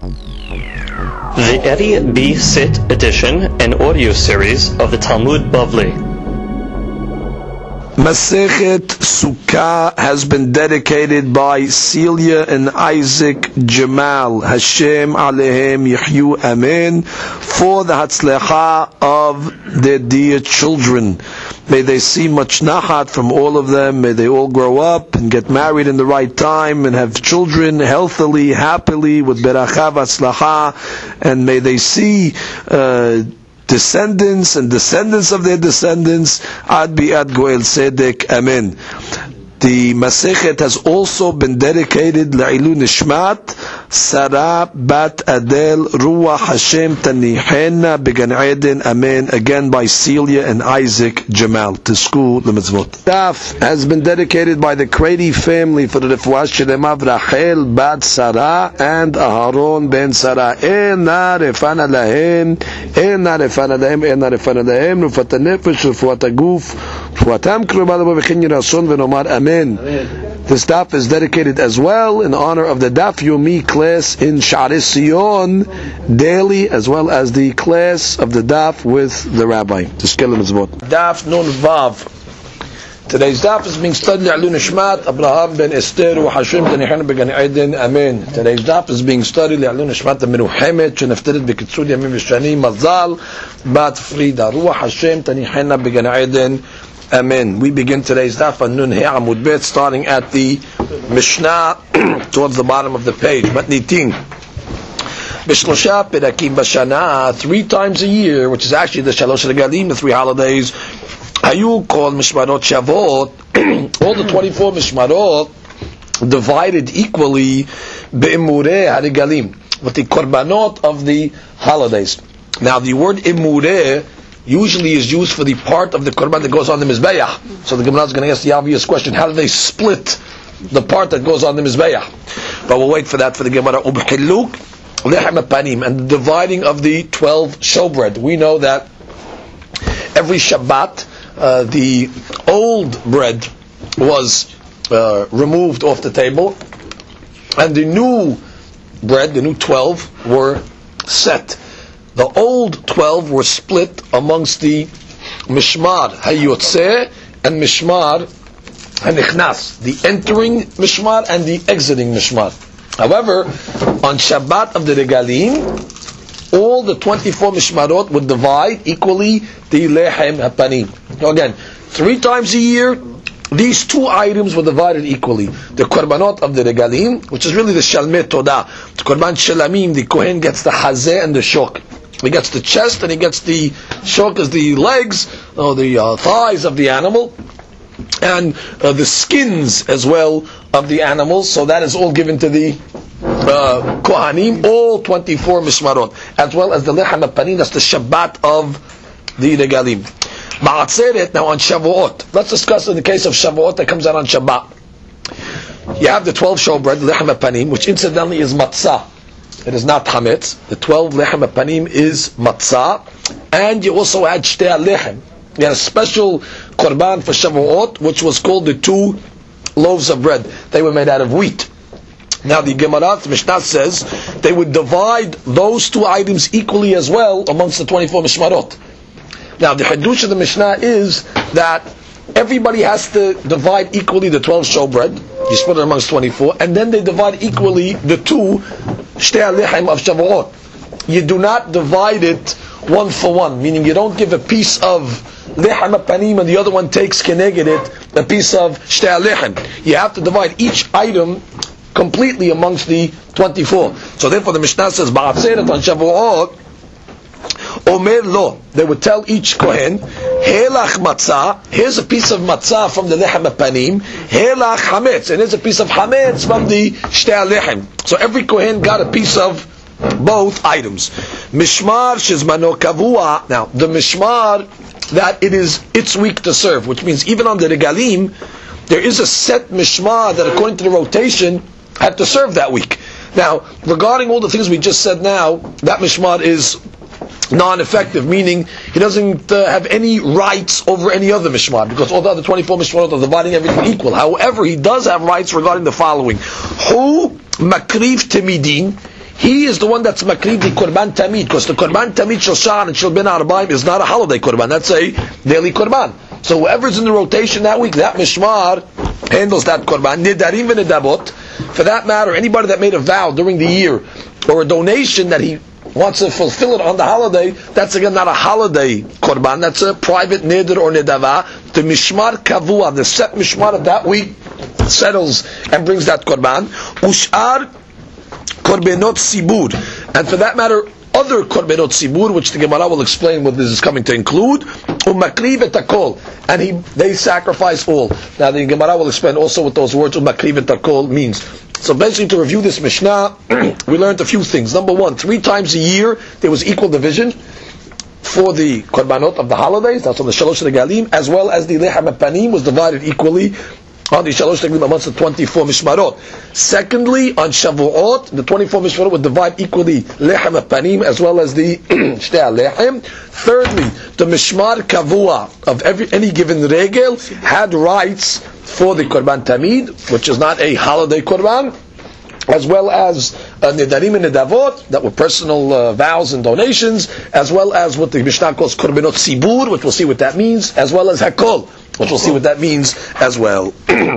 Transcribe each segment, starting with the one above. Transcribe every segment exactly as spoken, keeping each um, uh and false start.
The Eddie B. Sit edition and audio series of the Talmud Bavli. Masechet Sukkah has been dedicated by Celia and Isaac Jamal. Hashem Alehem Yihyu Amen. For the Hatzlecha of their dear children. May they see much nachat from all of them. May they all grow up and get married in the right time and have children healthily, happily, with beracha v'atzlacha. And may they see uh, descendants and descendants of their descendants. Ad bi'ad goel tzedek. Amen. The Masechet has also been dedicated La'ilu Nishmat Sarah Bat Adel Ruach Hashem Tanihena Began Eden. Amen. Again by Celia and Isaac Jamal. Tisku L'mitzvot. Daf has been dedicated by the Crady family for the Refuah Shelema Rachel Bat Sarah and Aharon Ben Sarah. Ena Refana Lahem Ena Refana Lahem Ena Refana Lahem Rufat HaNefesh Rufat HaGuf Rufatam Krubah Lebo V'chin Yirason V'nomar Amen. Amen. This daf is dedicated as well in honor of the Daf Yomi class in Sha'arei Sion daily, as well as the class of the daf with the rabbi. Daf Nun Vav. Today's daf is being studied Le'ilui Nishmat Abraham ben Esther wa Hashem Tanihena Began Eden. Amen. Today's daf is being studied Le'ilui Nishmat Meruhemet Sheneftelet B'Kitzur Yamim V'Shani Mazal Bat Frida Ruach Hashem Tanihena Began Eden. Amen. We begin today's daf on Nun He Amud Bet, starting at the Mishnah towards the bottom of the page. Matnitin. Bishlosha Perakim Bashana, three times a year, which is actually the Shalosh Regalim, the three holidays. Hayu called Mishmarot Shavot. All the twenty-four Mishmarot divided equally Be'imureh HaRegalim, with the korbanot of the holidays. Now the word Imureh usually is used for the part of the korban that goes on the mizbeach. So the Gemara is going to ask the obvious question: how do they split the part that goes on the mizbeach? But we'll wait for that for the Gemara. Ubhiluk lechem hapanim, and the dividing of the twelve showbread. We know that every Shabbat uh, the old bread was uh, removed off the table, and the new bread, the new twelve, were set. The old twelve were split amongst the Mishmar HaYotzeh and Mishmar HaNichnas, the entering Mishmar and the exiting Mishmar. However, on Shabbat of the Regalim, all the twenty-four Mishmarot would divide equally the Lechem HaPanim. Now again, three times a year, these two items were divided equally. The Korbanot of the Regalim, which is really the Shalmei Todah. The Korban Shalamim, the Kohen gets the Hazeh and the Shok. He gets the chest and he gets the shok as the legs, or the uh, thighs of the animal, and uh, the skins as well of the animals. So that is all given to the uh, Kohanim, all twenty-four Mishmarot, as well as the Lechem HaPanim, that's the Shabbat of the Regalim. Ma'atzeret, now on Shavuot. Let's discuss in the case of Shavuot that comes out on Shabbat. You have the twelve showbread, Lechem HaPanim, which incidentally is matzah. It is not chametz. The twelve lechem hapanim is matzah, and you also had shtei lechem. You had a special korban for Shavuot, which was called the two loaves of bread. They were made out of wheat. Now the Gemara, the Mishnah says, they would divide those two items equally as well amongst the twenty-four mishmarot. Now the hadush of the Mishnah is that everybody has to divide equally the twelve showbread. You split it amongst twenty-four, and then they divide equally the two shtei lechem of Shavuot. You do not divide it one for one, meaning you don't give a piece of lechem hapanim and the other one takes keneged it a piece of shtei lechem. You have to divide each item completely amongst the twenty-four. So therefore the Mishnah says, Ba'atzeret on Shavuot, Omer lo, they would tell each Kohen, Helach matzah, here's a piece of matzah from the lechem hapanim, Helach hametz, and here's a piece of hametz from the shtei lechem. So every Kohen got a piece of both items. Mishmar shizmano kavua. Now the mishmar that it is its week to serve, which means even on the regalim, there is a set mishmar that according to the rotation had to serve that week. Now regarding all the things we just said now, that mishmar is non-effective, meaning he doesn't uh, have any rights over any other mishmar, because all the other twenty-four mishmarot are dividing everything equal. However, he does have rights regarding the following: Hu makrif temidin, he is the one that's makriv the korban tamid, because the korban tamid shel sha'ar and shel ben arbaim is not a holiday korban, that's a daily korban. So whoever's in the rotation that week, that mishmar handles that korban. Nidarim v'nidabot, for that matter, anybody that made a vow during the year, or a donation that he wants to fulfill it on the holiday, that's again not a holiday korban, that's a private nidr or nidava. The mishmar kavua, the set mishmar of that week, settles and brings that korban. Ushar korbenot sibur, and for that matter, other korbenot sibur, which the Gemara will explain what this is coming to include. Umakriv et hakol, and he they sacrifice all. Now the Gemara will explain also what those words umakriv et hakol means. So basically, to review this Mishnah, we learned a few things. Number one, three times a year there was equal division for the korbanot of the holidays. That's on the shalosh regalim, as well as the lechem panim was divided equally on the shalosh regalim amongst the twenty-four mishmarot. Secondly, on Shavuot, the twenty-four mishmarot would divide equally lechem panim as well as the shtei lechem. Thirdly, the mishmar kavua of every any given regel had rights for the korban tamid, which is not a holiday korban, as well as uh, nidarim and nidavot, that were personal uh, vows and donations, as well as what the Mishnah calls korbanot sibur, which we'll see what that means, as well as hakol, which we'll see what that means as well.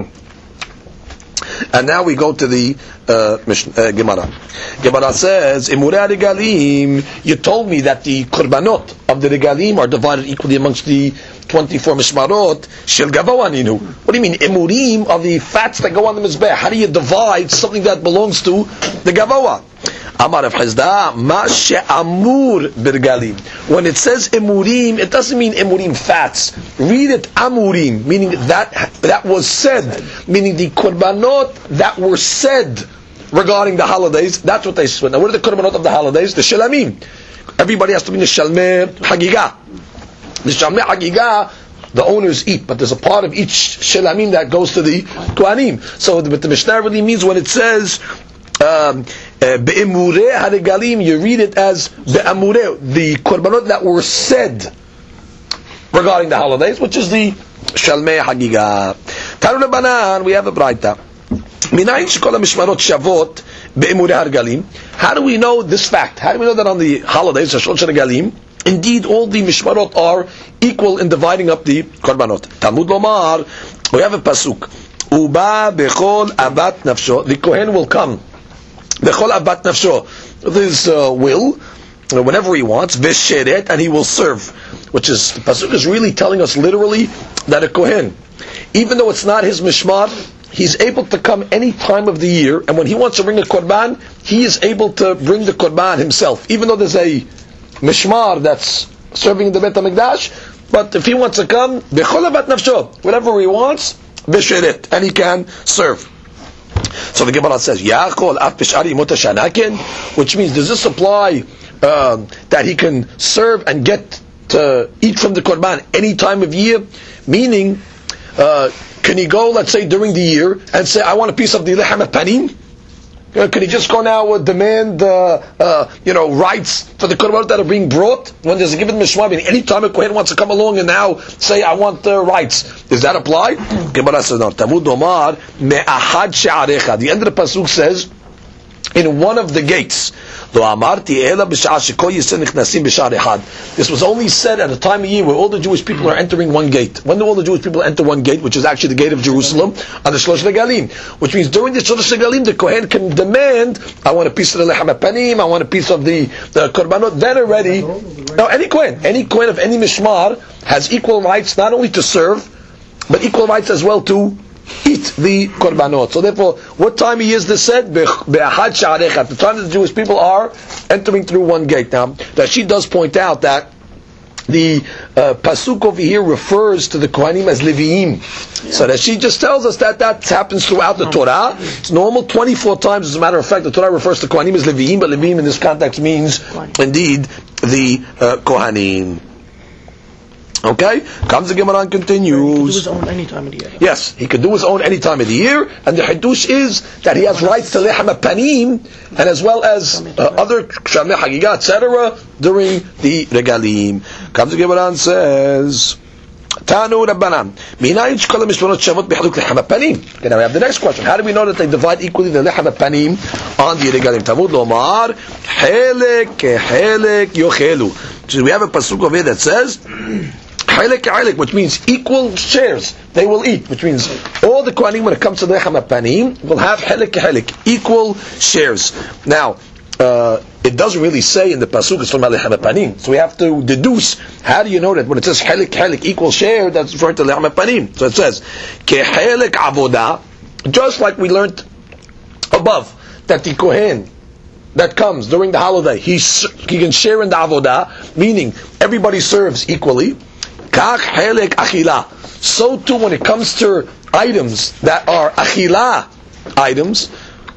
And now we go to the uh, uh, Gemara. Gemara says, Imurei regalim, you told me that the korbanot of the regalim are divided equally amongst the twenty-four mishmarot. Shel gavoa ninu. What do you mean? Imurim are the fats that go on the mizbeh. How do you divide something that belongs to the gavoa? Amar Rav Chizda, ma she'amur birgalim. When it says imurim, it doesn't mean imurim fats. Read it amurim, meaning that that was said, meaning the korbanot that were said regarding the holidays. That's what they said. Now, what are the korbanot of the holidays? The shelamim. Everybody has to be the shalmei hagigah. The shalmei hagigah, the owners eat, but there's a part of each shelamim that goes to the kohanim. So what the Mishnah really means when it says um, be'emurei haregalim, you read it as be'emurei, the korbanot that were said regarding the holidays, which is the shalmei hagigah. Tanu Rabbanan, we have a braita. Minayin shekol hamishmarot shavot be'emurei haregalim. How do we know this fact? How do we know that on the holidays, Shalosh Regalim, indeed all the mishmarot are equal in dividing up the korbanot? Talmud Lomar, we have a pasuk. Uba bechol abat nafsho. The kohen will come. Bechol abat nafsho. With his uh, will, whenever he wants, vesheret, and he will serve. Which is, the pasuk is really telling us literally that a kohen, even though it's not his mishmar, he's able to come any time of the year, and when he wants to bring a korban, he is able to bring the korban himself, even though there's a mishmar that's serving the Beit HaMikdash. But if he wants to come, bechol abat nafsho, whatever he wants, vesheret, and he can serve. So the Gemara says, Yachol af b'shari imot hashanaken, which means, does this apply uh, that he can serve and get to eat from the korban any time of year? Meaning, uh, can he go, let's say, during the year and say, I want a piece of the lechem panim? Uh, can he just go now and demand, uh, uh, you know, rights for the korbanot that are being brought when there's a given mishmar? Any time a kohen wants to come along and now say, I want uh, rights, does that apply? Gemara says, no. Talmud Omar me'ahad she'arecha. The end of the pasuk says, in one of the gates. This was only said at a time of year where all the Jewish people are entering one gate. When do all the Jewish people enter one gate, which is actually the gate of Jerusalem, on the Shalosh Regalim? Which means during the Shalosh Regalim, the Kohen can demand, I want a piece of the Lechem Panim, I want a piece of the, the Korbanot. Then already, now any Kohen, any Kohen of any Mishmar has equal rights not only to serve, but equal rights as well to eat the korbanot. So therefore, what time he is this said? Be'ahad sha'arecha. At the time that the Jewish people are entering through one gate. Now, that she does point out that the uh, pasuk over here refers to the Kohanim as Leviim. Yeah. So that she just tells us that that happens throughout the Torah. It's normal twenty-four times. As a matter of fact, the Torah refers to Kohanim as Leviim, but Leviim in this context means indeed the uh, Kohanim. Okay? Comes the Gemara and continues. He could do his own any time of the year. Yes, he could do his own any time of the year, and the Hiddush is that he has rights to Lechem Panim, and as well as uh, other Shalmei Hagigah, et cetera, during the Regalim. Comes the Gemara and says, Tanu Rabbanan. Minayin shkol mishmarot shavot b'chaluk lechem hapanim. Okay, now we have the next question. How do we know that they divide equally the lechem hapanim on the regalim? Talmud lomar chelek chelek yochelu. So we have a pasuk over here that says chelek chelek, which means equal shares. They will eat, which means all the kohanim when it comes to the lechem hapanim will have chelek chelek, equal shares. Now. Uh, it doesn't really say in the pasuk it's from lechem hapanim, so we have to deduce. How do you know that when it says helik helik equal share, that's referring to lechem hapanim? So it says kehelik avodah, just like we learned above that the kohen that comes during the holiday he he can share in the avodah, meaning everybody serves equally. Kach helik achila. So too when it comes to items that are achila items,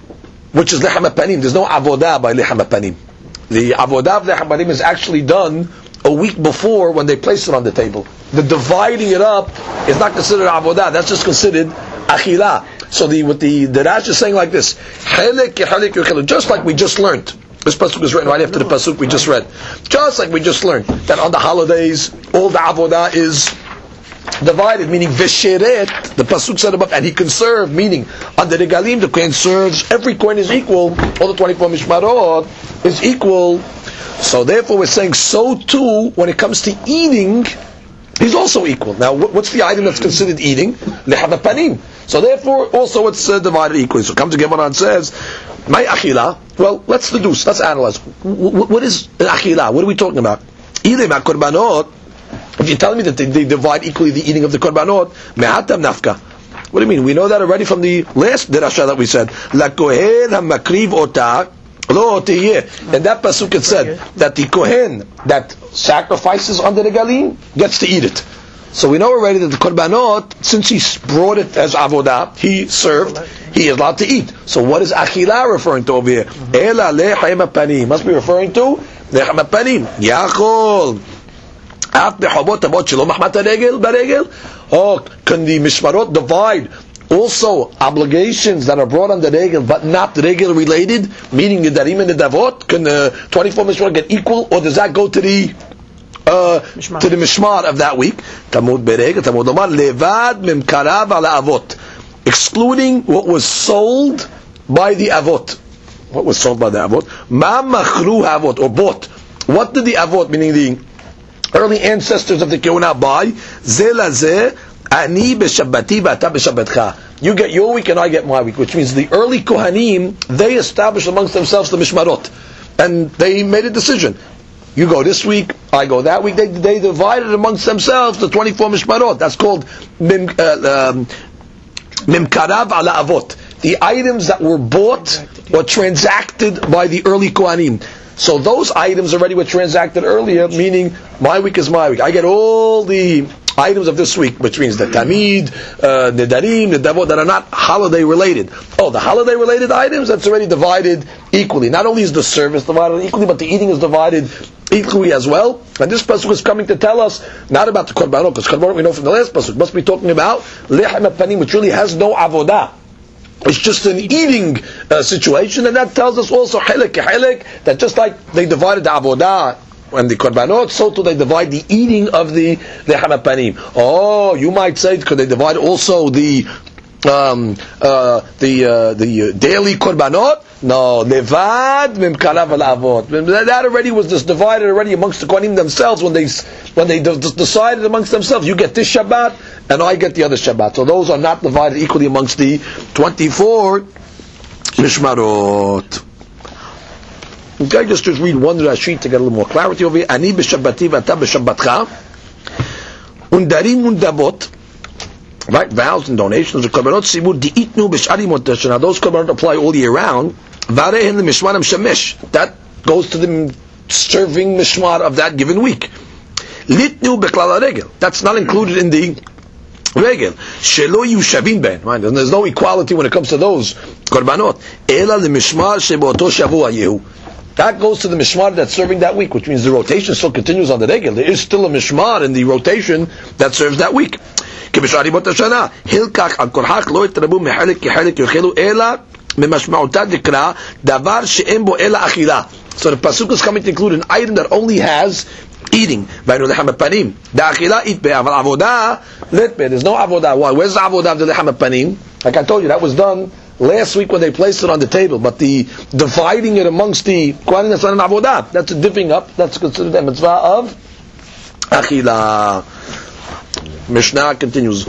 which is lechem hapanim. There's no avodah by lechem hapanim. The avodah of lechem hapanim is actually done a week before when they place it on the table. The dividing it up is not considered avodah. That's just considered achila. So the what the the Rash is saying like this: Chelek chelek yochelu. Just like we just learned. This pasuk is written right after the pasuk we just read. Just like we just learned that on the holidays all the avodah is divided, meaning vesheret, the pasuk said above, and he can serve, meaning on the regalim the kohen serves, every kohen is equal, all the twenty-four mishmarot is equal. So therefore we're saying so too when it comes to eating, he's also equal. Now what's the item that's considered eating? Lechem hapanim. So therefore also it's uh, divided equally. So comes to Gemara and says, my achila, well let's deduce, let's analyze. W- what is achila? What are we talking about? Ilem hakorbanot. If you're telling me that they, they divide equally the eating of the korbanot, me'atam nafka. What do you mean? We know that already from the last derasha that we said. La kohen hamakriv ota lo tiyeh. And that pasuk it said that the kohen that sacrifices on the regalim gets to eat it. So we know already that the korbanot, since he brought it as avodah, he served, he is allowed to eat. So what is achila referring to over here? Ela lechem hapanim. Must be referring to lechem hapanim. Yachol. Oh, can the mishmarot divide also obligations that are brought on the regel but not regel related, meaning the darim and the davot? Can the twenty-four mishmarot get equal, or does that go to the uh, to the mishmar of that week? Tamud beregel, tamud omar levad mimkarav ala avot, excluding what was sold by the avot. What was sold by the avot? Ma machru avot, or bought. What did the avot, meaning the early ancestors of the Kehuna buy? Zela zeh ani b'shabbati v'ata b'shabbatcha. You get your week and I get my week, which means the early Kohanim, they established amongst themselves the mishmarot, and they made a decision. You go this week, I go that week. They they divided amongst themselves the twenty-four mishmarot. That's called mim uh, um, mimkarav ala avot. The items that were bought or transacted by the early Kohanim. So those items already were transacted earlier, meaning my week is my week. I get all the items of this week, which means the tamid, uh, the darim, the davot, that are not holiday related. Oh, the holiday related items, that's already divided equally. Not only is the service divided equally, but the eating is divided equally as well. And this pasuk is coming to tell us not about the korbanot, because korbanot we know from the last pasuk, must be talking about lechem hapanim, which really has no avodah. It's just an eating uh, situation, and that tells us also hilek hilek, that just like they divided the avodah and the korbanot, so too they divide the eating of the lechem hapanim. Oh, you might say because they divide also the um, uh, the uh, the daily korbanot. No, levad mimkarav ala avot. That already was just divided already amongst the kohanim themselves when they when they d- decided amongst themselves. You get this Shabbat, and I get the other Shabbat. So those are not divided equally amongst the twenty-four mishmarot. Okay, just just read one Rashi to get a little more clarity over here. Ani b'shabbati v'ata b'shabbatcha. Undarim undabot. Right, vows and donations. The korbanot simur diitnu b'shari motesh. Now those korbanot apply all year round. Varehin the mishmarim shemesh. That goes to the serving mishmar of that given week. Litnu beklal regel. That's not included in the regel. Shelo yushavin ben. Right, there's no equality when it comes to those korbanot. Ela the mishmar sheboto shavua yehu. That goes to the mishmar that's serving that week, which means the rotation still continues on the regel. There is still a mishmar in the rotation that serves that week. כבשאר ימות השנה, הלקח על כורחך לא יתרבו מחלק כחלק יאכלו אלא ממשמעותה דקרא דבר שאין בו אלא אכילה. So the pasuk is coming to include an item that only has eating. Vaynu lechem panim. Da'achila eat be, aval avodah lit be. There's no avodah. Why? Where's the avodah of the lechem panim? Like I told you, that was done last week when they placed it on the table. But the dividing it amongst the kohanim, that's not an avodah. That's a dipping up. That's considered a mitzvah of achila. Mishnah continues.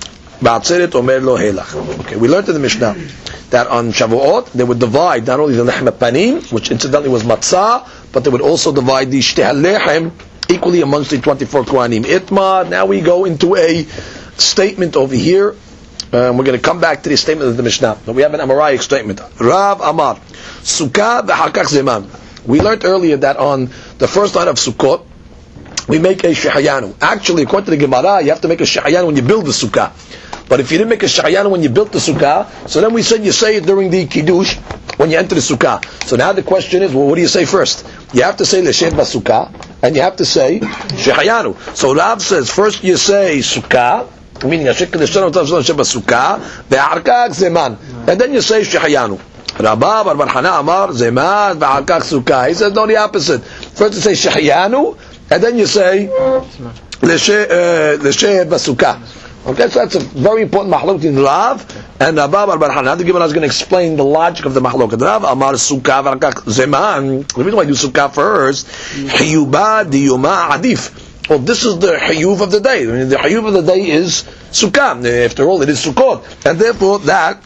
Okay, we learned in the Mishnah that on Shavuot they would divide not only the lechem panim, which incidentally was matzah, but they would also divide the shtei lechem equally amongst the twenty-four kohanim. Itma. Now we go into a statement over here. Um, we're going to come back to the statement of the Mishnah, but we have an Amaraic statement. Rav Amar, Sukkah v'harkach zeman. We learned earlier that on the first night of Sukkot we make a shehayanu. Actually, according to the Gemara, you have to make a shehayanu when you build the Sukkah. But if you didn't make a shehayanu when you built the Sukkah, so then we said you say it during the Kiddush when you enter the Sukkah. So now the question is, well, what do you say first? You have to say Leshem Basukkah, and you have to say shehayanu. So Rav says, first you say Sukkah, meaning Ashik Kedeshanu Leshem Basukkah, ve'harkach zeman, and then you say shehayanu. Rabba Bar Bar Hana Amar zeman ve'harkach sukkah. He says no, the opposite. First you say shehayanu, and then you say Leshem Basukkah. Okay, so that's a very important mahlok between Rav and Rabba Bar Bar Hana. The Gemara is going to explain the logic of the mahlok. Rav Amar Sukkah v'harkach zeman. The reason why you do Sukkah first, Hiyuba diyuma adif. Well, this is the Hiyuv of the day. I mean, the Hiyuv of the day is Sukkah. After all, it is Sukkot, and therefore that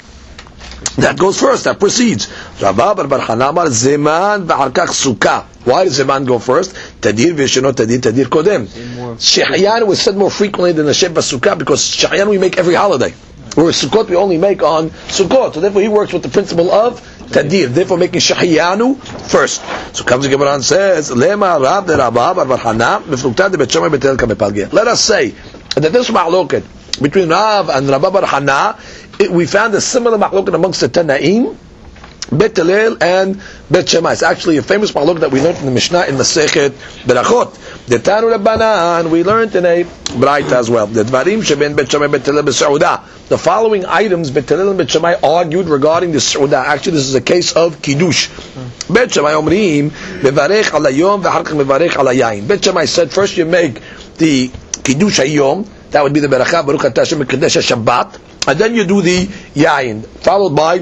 that goes first. That precedes. Rabba Bar Bar Hana Amar zeman v'harkach Sukkah. Why does zeman go first? Tadir v'shenot tadir tadir kodem. Shehayanu was said more frequently than the Leshem Basukkah because Shehayanu we make every holiday, whereas Sukkot we only make on Sukkot. So therefore he works with the principle of tadir, therefore making Shehayanu first. So comes the Gemara and says, Lema Rab de Rabba Bar Bar Hana mifluktad de Bet Shammai betel kamepalgeh. Let us say that this mahloket between Rav and Rabba Bar Hana, it, we found a similar mahloket amongst the Tanaim, Bet Hillel and Bet Shammai. It's actually a famous mahlok that we learned in the Mishnah in Masechet Berachot. The Tanu Rabbanan we learned in a Braita as well. The Dvarim sheben Bet Shammai Bet Hillel b'Seudah. The following items Bet Hillel and Bet Shammai argued regarding the Seudah. Actually, this is a case of Kiddush. Bet Shammai omrim mevarech al hayom v'harkach mevarech al hayayin. Bet Shammai said first you make the Kiddush hayom. That would be the Beracha Baruch Atah Hashem Mekadesh Shabbat, and then you do the Yayin, followed by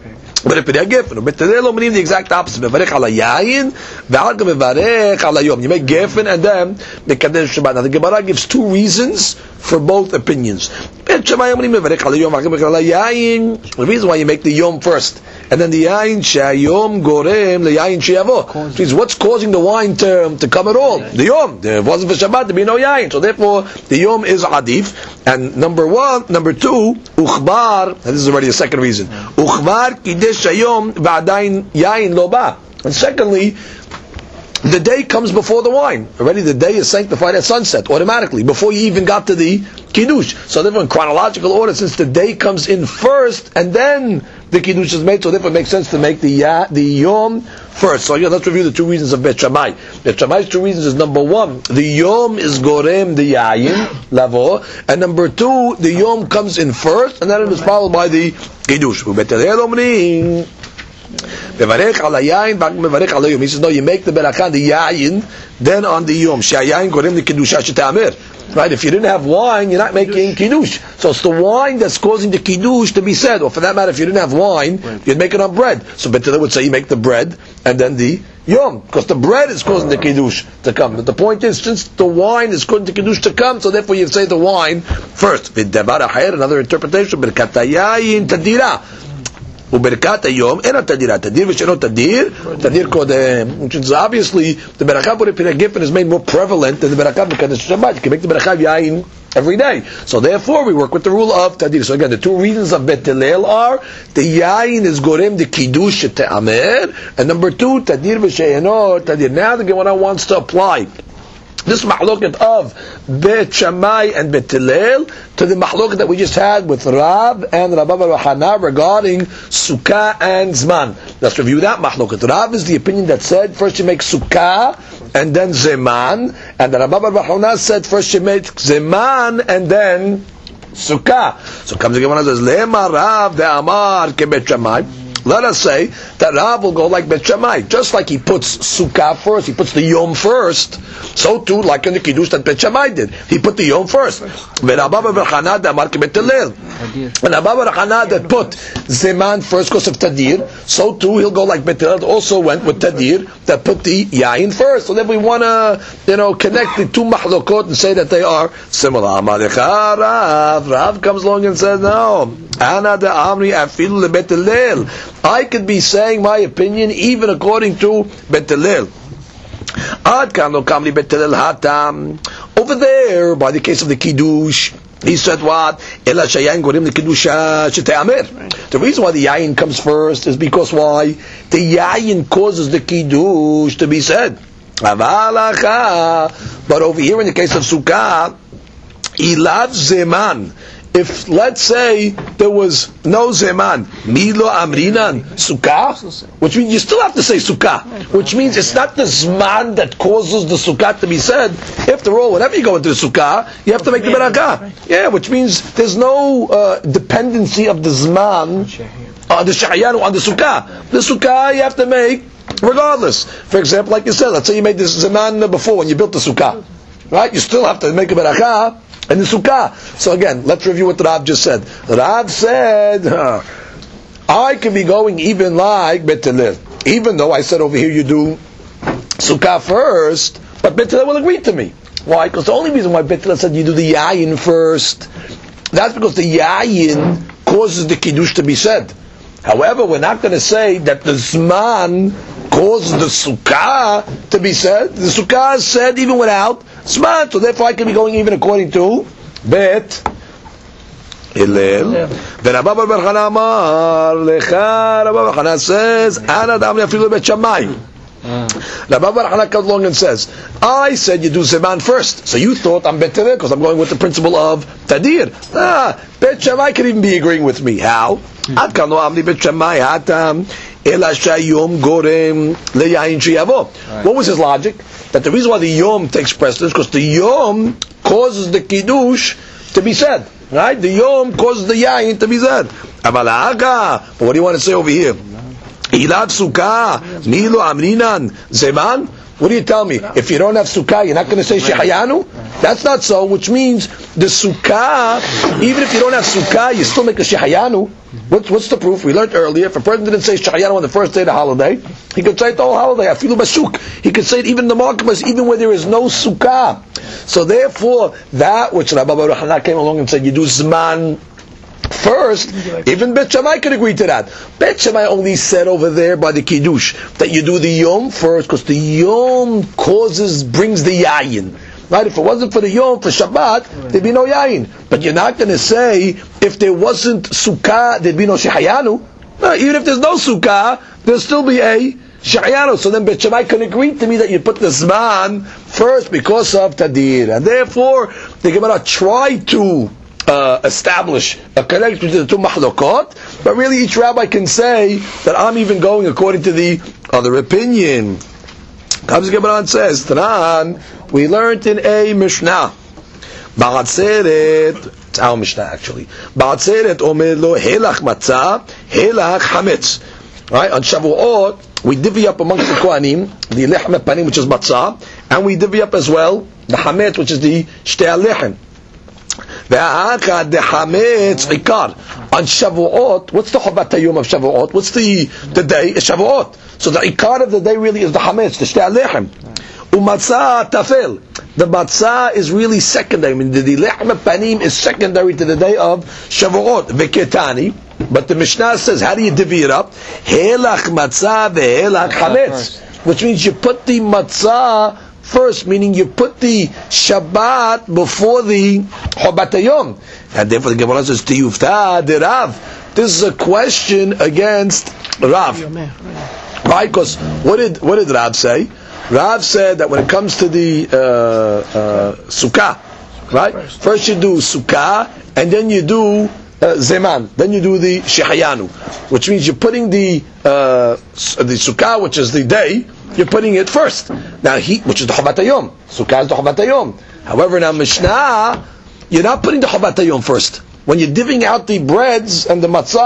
Bet Gefen. Bet Hillel omrim the exact opposite. Mevarech al hayayin v'harkach mevarech al hayom. You make Gefen and then Mekadesh Shabbat. Now the Gemara gives two reasons for both opinions. Bet Shammai omrim mevarech al hayom v'harkach mevarech al hayayin. The reason why you make the Yom first, and then the yayin shayom gorem the yayin sheyavo. Means what's causing the wine to, to come at all? The yom. There wasn't for Shabbat to be no yayin. So therefore the yom is adif. And number one, number two, uchbar. And this is already a second reason. Uchbar kidesh shayom v'adayin yayin lo ba. And secondly, the day comes before the wine. Already the day is sanctified at sunset, automatically, before you even got to the Kiddush. So therefore in chronological order, since the day comes in first, and then the Kiddush is made, so therefore it makes sense to make the ya, the Yom first. So yeah, let's review the two reasons of Bet Shammai. Bet Shammai's two reasons is, number one, the Yom is Gorem the Yayin, Lavo, and number two, the Yom comes in first, and then it is followed by the Kiddush. Bet Hillel omrim mevarech al hayayin mevarech al hayom. He says no, you make the beracha the yayin, then on the yom shayayin gorem the kiddusha shetamer. Right? If you didn't have wine, you're not making kiddush. So it's the wine that's causing the kiddush to be said. Or for that matter, if you didn't have wine, you'd make it on bread. So Bet Hillel would say you make the bread and then the yom, because the bread is causing the kiddush to come. But the point is, since the wine is causing the kiddush to come, so therefore you say the wine first. Another interpretation, berkat hayayin tadira. Uberkat hayom ena tadira tadir v'sheno tadir tadir kodem, which is obviously the beracha for the Gefen is made more prevalent than the beracha b'kadosh Shabbat. You can make the beracha yayin every day. So therefore we work with the rule of tadir. So again, the two reasons of Bet Hillel are the yayin is gorem the kiddush te'amer, and number two tadir v'sheno tadir. Now the Gemara wants to apply this mahloket of Bet Shammai and Bet Hillel to the mahloket that we just had with Rav and Rabba Bar Hana regarding Sukkah and Zman. Let's review that mahloket. Rav is the opinion that said first you make Sukkah and then Zeman, and the Rabba Bar Hana said first you make Zeman and then Sukkah. So comes the Gemara and says Lema Rav de Amar ke Bet Shammai. Let us say that Rav will go like Bet Shammai. Just like he puts Sukkah first, he puts the Yom first, so too, like in the Kiddush that Bet Shammai did. He put the Yom first. When Abba Bar Chana that put Zeman first because of Tadir, so too he'll go like Bet Hillel also went with Tadir that put the Yain first. So then we want to, you know, connect the two Mahlokot and say that they are similar. Rav, Rav comes along and says, no, Ana de Amri afilu le Bet Hillel. I could be saying my opinion even according to Bet Hillel. Ad kano kamli Bet Hillel hatam. Over there, by the case of the Kiddush, he said what? Ela shayayin gorim the Kiddush shete'amer. The reason why the yayin comes first is because why? The yayin causes the Kiddush to be said. But over here in the case of Sukkah, ilav zeman. If, let's say, there was no zeman, milo amrinan sukkah, which means you still have to say sukkah, which means it's not the zman that causes the sukkah to be said. After all, whenever you go into the sukkah, you have to make the barakah. Yeah, which means there's no uh, dependency of the zman, uh, the shahayanu on the sukkah. The sukkah you have to make regardless. For example, like you said, let's say you made this zeman before when you built the sukkah, right? You still have to make a barakah and the sukkah. So again, let's review what Rav just said. Rav said, huh, I can be going even like Bet Hillel, even though I said over here you do sukkah first, but Bet Hillel will agree to me. Why? Because the only reason why Bet Hillel said you do the yayin first, that's because the yayin causes the kiddush to be said. However, we're not going to say that the zman causes the sukkah to be said. The sukkah is said even without zman, so therefore I can be going even according to Bet Hillel. Then Abba Bar Chana Amar Lecha. Abba Bar Chana says, Ana damni afilu Bet Shammai. Abba Bar Chana comes along and says, I said you do zeman first, so you thought I'm Bet Hillel because I'm going with the principle of Tadir. Ah, Bet Shammai can even be agreeing with me. How? Ad kan lo amli Bet Shammai hatam ela shayom gorem leyayin sheyavo. What was his logic? That the reason why the yom takes precedence because the yom causes the kiddush to be said, right? The yom causes the yayin to be said. But what do you want to say over here? Ilav sukkah milo amrinan zeman. What do you tell me? If you don't have sukkah, you're not going to say shehayanu? That's not so, which means the sukkah, even if you don't have sukkah, you still make a shehayanu. What's, what's the proof? We learned earlier, if a person didn't say shehayanu on the first day of the holiday, he could say it the whole holiday, afilu basuk. He could say it even in the marketplace, even where there is no sukkah. So therefore, that which Rabbi Bar Chana came along and said, you do zman first, even Bet Shammai could agree to that. Bet Shammai only said over there by the Kiddush that you do the Yom first because the Yom causes, brings the Yayin. Right? If it wasn't for the Yom, for Shabbat, there'd be no Yayin. But you're not going to say, if there wasn't Sukkah, there'd be no Shehayanu. No, even if there's no Sukkah, there'll still be a Shehayanu. So then Bet Shammai can agree to me that you put the Zman first because of Tadir. And therefore, the Gemara tried to Uh, establish a connection between the two mahlokot, but really each rabbi can say that I'm even going according to the other opinion. Comes Gemara and says, Tanan, we learned in a Mishnah, Ba'atzeret, it's our Mishnah actually, Ba'atzeret omer lo helach matzah, helach hametz. Right, on Shavuot, we divvy up amongst the Kohanim, the lechem panim, which is matzah, and we divvy up as well, the hametz, which is the shtei lechem. On Shavuot, what's the Chobat Hayom of Shavuot? What's the the day? It's Shavuot. So the ikar of the day really is the Hametz, the Shtei Lechem. Umatzah Tafel. The matzah is really secondary. I mean, the Lechem Panim is secondary to the day of Shavuot. Veketani. But the Mishnah says, how do you divvy it up? Helach matzah vehelach hametz. Which means you put the matzah first, meaning you put the Shabbat before the Chobat Hayom. And therefore the Gemara says, Tiyufta de Rav. This is a question against Rav. Right? Because what did, what did Rav say? Rav said that when it comes to the uh, uh, Sukkah, right? First you do Sukkah, and then you do uh, Zeman. Then you do the Shehayanu. Which means you're putting the, uh, the Sukkah, which is the day, you're putting it first. Now, he, which is the Chobat Hayom. Sukkah is the Chobat Hayom. However, now Mishnah, you're not putting the Chobat Hayom first. When you're divvying out the breads and the matzah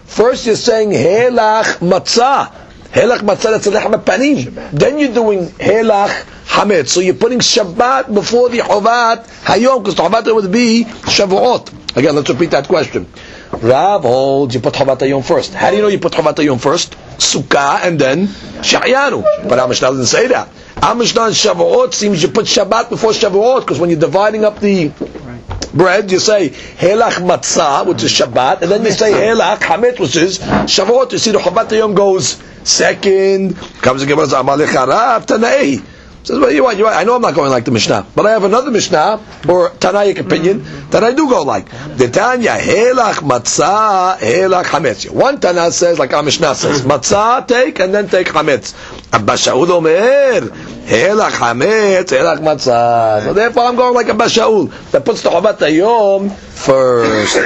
First you're saying Helach Matzah. Helach Matzah, that's a Lechem Panim. Then you're doing Helach Hametz. So you're putting Shabbat before the Chovat Hayom, because the Chovat would be Shavuot. Again, let's repeat that question. Rav holds you put Chovat Hayom first. How do you know you put Chovat Hayom first? Sukkah and then Sha'yanu. But our Mishnah doesn't say that. Our Mishnah in Shavuot seems you put Shabbat before Shavuot, because when you're dividing up the bread, you say Helach Matzah, which is Shabbat, and then you say Helach Hametz, which is Shavuot. You see the Chovat Hayom goes second. Comes the Gemara, Amalek Harav Tanai. Says, well, you know what, you know what, I know I'm not going like the Mishnah, but I have another Mishnah, or Tanaic opinion, that I do go like. The Tanya, Helach Matzah, Helach Hametz. One Tana says, like our Mishnah says, Matzah take, and then take Hametz. Abba Shaul Omer, Helach Hametz, Helach Matzah. So therefore I'm going like Abba Shaul, that puts the Chovat Hayom first.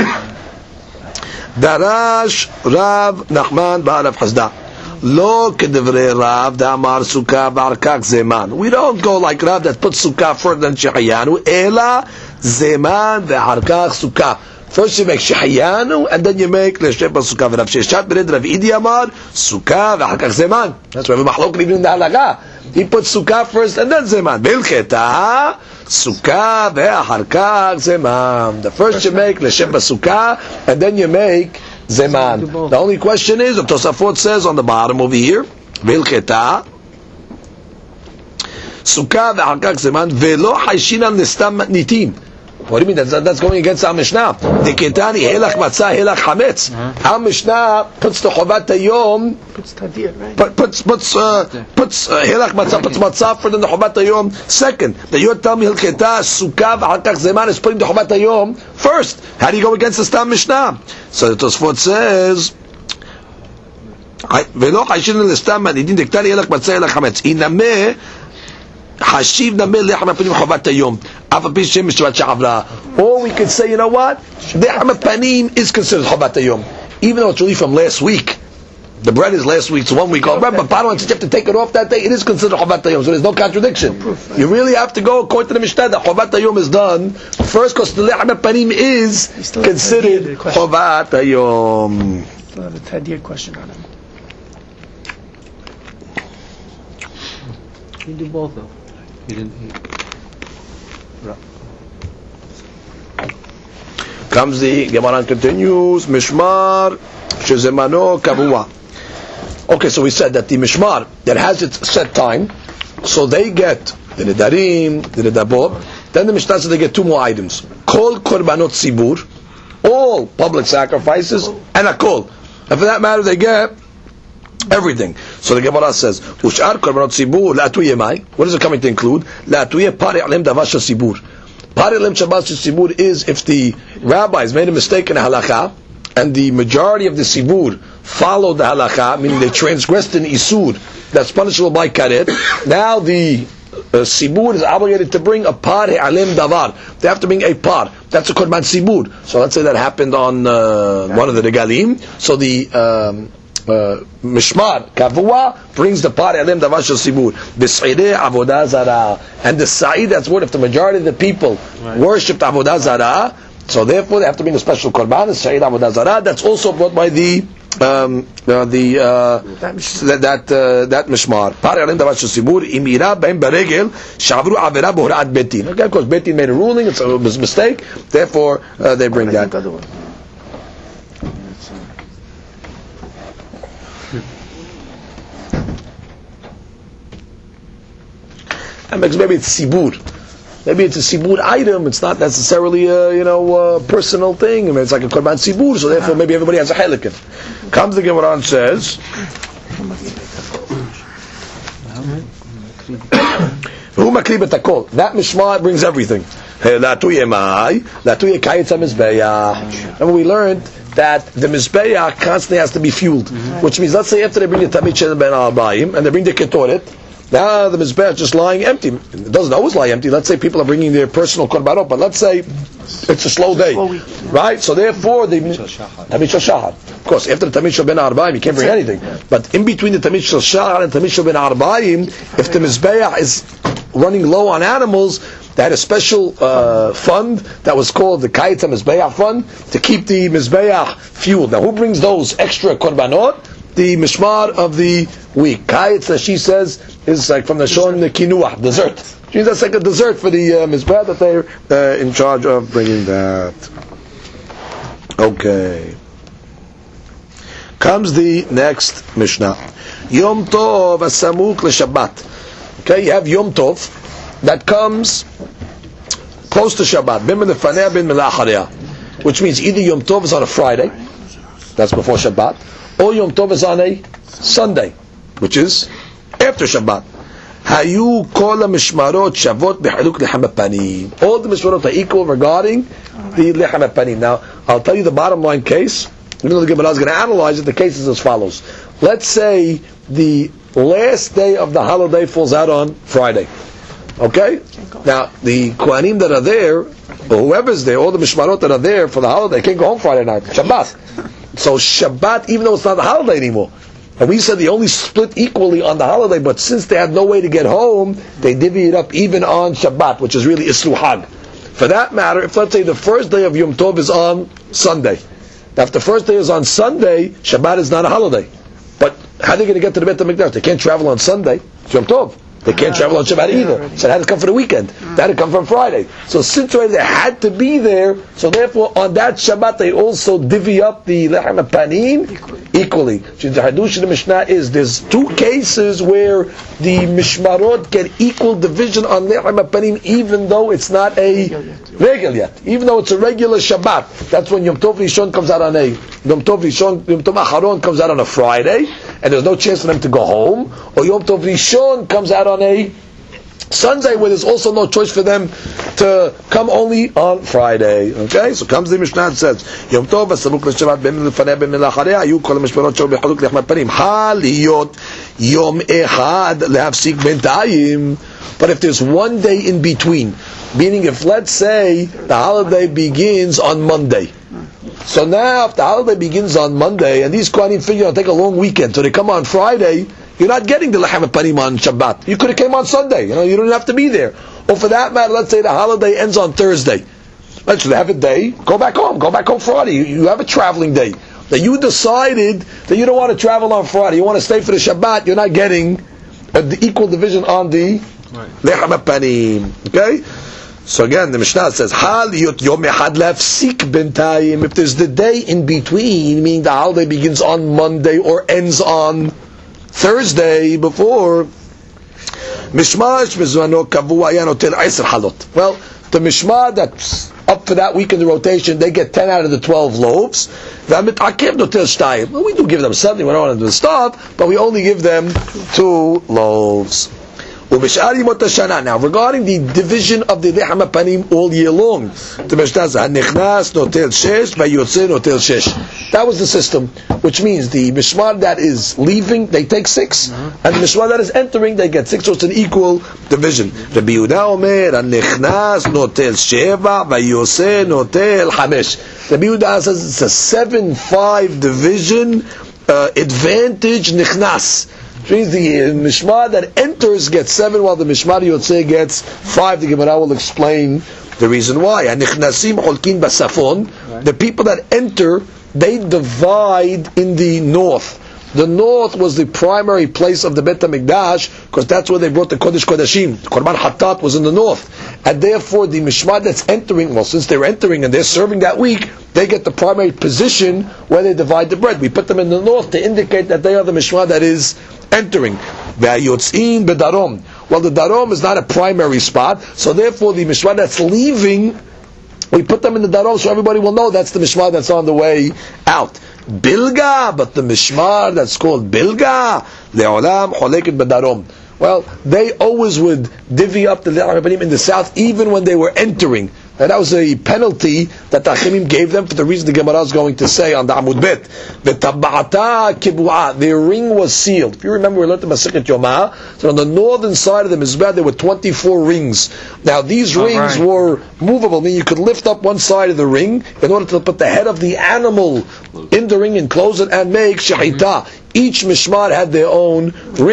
Darash Rav Nachman Ba'arav Hasda. Lo kedivre Rav da'amar sukkah ba'arkak zeman. We don't go like Rav that puts sukkah first than shehayanu. Ela zeman ve'arkak sukkah. First you make shehayanu and then you make lesheba sukkah. Rav Sheshat bered Rav Idi amar sukkah ve'arkak zeman. That's why we machlok even in the halacha. He puts sukkah first and then zeman. Bilcheta sukkah ve'arkak zeman. The first you make lesheba sukkah and then you make Zeman. The only question is, Tosafot says on the bottom over here, Vilcheta, Sukkah ve'harkak zeman, ve'lo haishinan nestam matnitim. What do you mean? That's, that's going against our Mishnah. Deketani, helach matzah, helach hametz. Our Mishnah puts the Chovat Hayom, puts tadir, right? Put, puts puts uh, puts uh, helach matzah, puts matzah for the Chovat Hayom second. The Yod Tam Hilcheta Sukkah v'Harkak Zeman is putting the Chovat Hayom first. How do you go against the Stam Mishnah? So the Tosfot says, "Velo chayshin l'stam madidin dektani helach matzah helach hametz." Inameh hashiv nameh lechem apanim Chovat Hayom. Or we could say, you know what? Lechem panim is considered Chovat Hayom, even though it's really from last week. The bread is last week's one week old bread, but bottom line, since you have to take it off that day, it is considered Chovat Hayom, so there's no contradiction. You really have to go according to the Mishnah that Chovat Hayom is done first, because the Lechem panim is considered Chovat Hayom. Still have a tadir question on him. You do both though. You didn't. He, Comes the Gemara continues, Mishmar Shezemano Kavua. Okay, so we said that the Mishmar that has its set time, so they get the Nedarim, the Nedabot, then the Mishnah says they get two more items. Kol Korbanot Sibur, all public sacrifices, and a kol. And for that matter, they get everything. So the Gemara says, Ushar Korbanot Sibur, La'atuye Mai. What is it coming to include? La'atuye Pari Alem Davasha Sibur. Parilim Shabbat Sibur is if the rabbis made a mistake in the halakha and the majority of the Sibur followed the halakha, meaning they transgressed an Isur that's punishable by karet. Now the uh, Sibur is obligated to bring a par alim davar. They have to bring a par. That's a korban Sibur. So let's say that happened on uh, one of the regalim. So the um, Uh, Mishmar Kavua brings the par alim davar shel sibur b's'idei avodah zara, and the sa'id, that's what if the majority of the people right. worshipped avodah zara, so therefore they have to bring a special korban, the sa'id avodah zara. That's also brought by the um, uh, the uh, that that, uh, that mishmar par alim davar shel sibur imira bein beregel shavru avera b'hora'at betin. Okay, of course betin made a ruling, it's a mistake, therefore uh, they bring that. And because maybe it's sibur, maybe it's a sibur item. It's not necessarily a you know a personal thing. I mean, it's like a korban sibur, so therefore maybe everybody has a helikin. Comes the Gemara and says, "Who makri betakol?" That mishmar brings everything. Remember, we learned that the mizbeach constantly has to be fueled, which means, let's say after they bring the tamid shel ben arbaim and they bring the ketoret. Now the mizbeach just lying empty. It doesn't always lie empty. Let's say people are bringing their personal korbanot, but let's say it's a slow day, right? So therefore, the tamid shel shahar. Of course, after the tamid shel ben arbaim, you can't bring anything. But in between the tamid shel shahar and tamid shel ben arbaim, if the mizbeach is running low on animals, They had a special uh, fund that was called the Kayetz HaMizbeach Fund to keep the Mizbeach fueled. Now, who brings those extra korbanot? The mishmar of the week. Kayetz, as she says, is like from the Shon Kinuah, dessert. She means that's like a dessert for the uh, Mizbeach that they're uh, in charge of bringing that. Okay. Comes the next Mishnah. Yom Tov Asamuk LeShabbat. Okay, you have Yom Tov that comes close to Shabbat. Bin Lefaneh, bin Melachareh. Which means either Yom Tov is on a Friday, that's before Shabbat, or Yom Tov is on a Sunday, which is after Shabbat. Hayu kol mishmarot shavot b'haluk lechem hapanim. All the mishmarot are equal regarding the lechem hapanim. Now, I'll tell you the bottom line case. Even though the Gemara is going to analyze it, the case is as follows. Let's say the last day of the holiday falls out on Friday. Okay? Now, the Kohanim that are there, or whoever's there, all the mishmarot that are there for the holiday, can't go home Friday night. Shabbat. So Shabbat, even though it's not the holiday anymore, and we said they only split equally on the holiday, but since they have no way to get home, they divvy it up even on Shabbat, which is really Isru Hag. For that matter, if let's say the first day of Yom Tov is on Sunday, now if the first day is on Sunday, Shabbat is not a holiday. But how are they going to get to the Beit HaMikdash? They can't travel on Sunday. It's Yom Tov. They can't travel on Shabbat either. So they had to come for the weekend. They had to come from Friday. So since already they had to be there, so therefore on that Shabbat they also divvy up the Lechem HaPanim equally. The Hadush of the Mishnah is there's two cases where the Mishmarot get equal division on Lechem HaPanim even though it's not a regel yet. Even though it's a regular Shabbat. That's when Yom Tov Rishon comes out on a Yom Tov Rishon, Yom Tov Acharon comes out on a Friday, and there's no chance for them to go home. Or Yom Tov Rishon comes out on a Sunday where there's also no choice for them to come only on Friday. Okay, so comes the Mishnah and says Yom Tov Asamuk LeShabbat Ben Lefaneh Ben Melachareh Ayu Kol HaMishmarot Shel B'Chaluk Lechem HaPanim Haliyot Yom Echad Lehavsik Bentayim. But if there's one day in between, meaning if let's say the holiday begins on Monday, so now if the holiday begins on Monday and these Kohanim figure out take a long weekend, so they come on Friday, you're not getting the Lechem HaPanim on Shabbat. You could have came on Sunday. You know, you don't have to be there. Or for that matter, let's say the holiday ends on Thursday. Let's have a day. Go back home. Go back home Friday. You, you have a traveling day. That you decided that you don't want to travel on Friday. You want to stay for the Shabbat. You're not getting a, the equal division on the Lechem HaPanim. Okay. So again, the Mishnah says, Hal yot yom echad lefsik bentayim. If there's the day in between, meaning the holiday begins on Monday or ends on Thursday before, Mishmash mizvano kavua ya notel eiser halot. Well, the Mishmah that's up for that week in the rotation, they get ten out of the twelve loaves. V'amitakev notel shtayim. Well, we do give them something, we don't want them to stop, but we only give them two loaves. Now, regarding the division of the Lechem HaPanim all year long, the Mishnah says, "Hanichnas notel shesh, vayotze notel shesh." That was the system, which means the Mishmar that is leaving, they take six, and the Mishmar that is entering, they get six. So it's an equal division. Rabbi Yehuda Omer, "Hanichnas notel sheva, vayotze notel chamesh." Rabbi Yehuda says it's a seven-five division uh, advantage nichnas. Which means the Mishmar that enters gets seven, while the Mishmar Yotzei gets five. The Gemara will explain the reason why. Anichnasim holkin basafon. The people that enter, they divide in the north. The north was the primary place of the Beit HaMikdash, because that's where they brought the Kodesh Kodashim. Korban Hatat was in the north. And therefore the Mishmar that's entering, well, since they're entering and they're serving that week, they get the primary position where they divide the bread. We put them in the north to indicate that they are the Mishmar that is entering. V'ayotzin bedarom. Well, the darom is not a primary spot, so therefore the Mishmar that's leaving, we put them in the darom so everybody will know that's the Mishmar that's on the way out. Bilga, but the Mishmar that's called Bilga, le'olam choleket bedarom. Well, they always would divvy up the Lechem HaPanim in the south, even when they were entering. And that was a penalty that the Achimim gave them for the reason the Gemara is going to say on the Amud Bet. V'taba'ata kibu'ah. Their ring was sealed. If you remember, we learned the Masechet Yomah. So on the northern side of the Mizbeach, there were twenty-four rings. Now, these All rings right. were movable, meaning you could lift up one side of the ring in order to put the head of the animal in the ring and close it and make shahita. Each Mishmar had their own ring.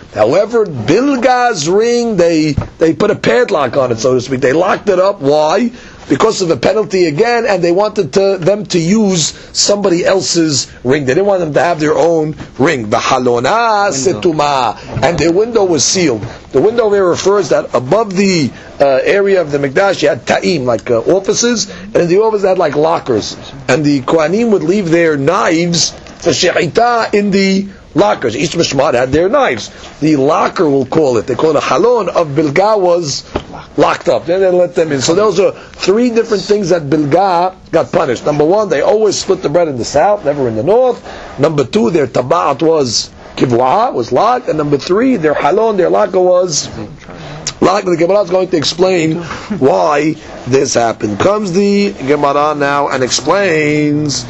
However, Bilga's ring, they they put a padlock on it, so to speak. They locked it up. Why? Because of a penalty again, and they wanted to, them to use somebody else's ring. They didn't want them to have their own ring. The halona setuma, and their window was sealed. The window there refers that above the uh, area of the Mikdash, you had ta'im, like uh, offices, and in the offices had like lockers. And the Kohanim would leave their knives for she'ita in the lockers. Each mishmar had their knives. The locker, we'll call it, they call it a halon of Bilga, was locked up. Then they let them in. So those are three different things that Bilga got punished. Number one, they always split the bread in the south, never in the north. Number two, their tabaat was kivwa, was locked. And number three, their halon, their locker was locked. The Gemara is going to explain why this happened. Comes the Gemara now and explains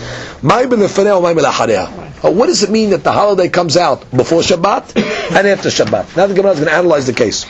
Uh, what does it mean that the holiday comes out before Shabbat and after Shabbat? Now the Gemara is going to analyze the case.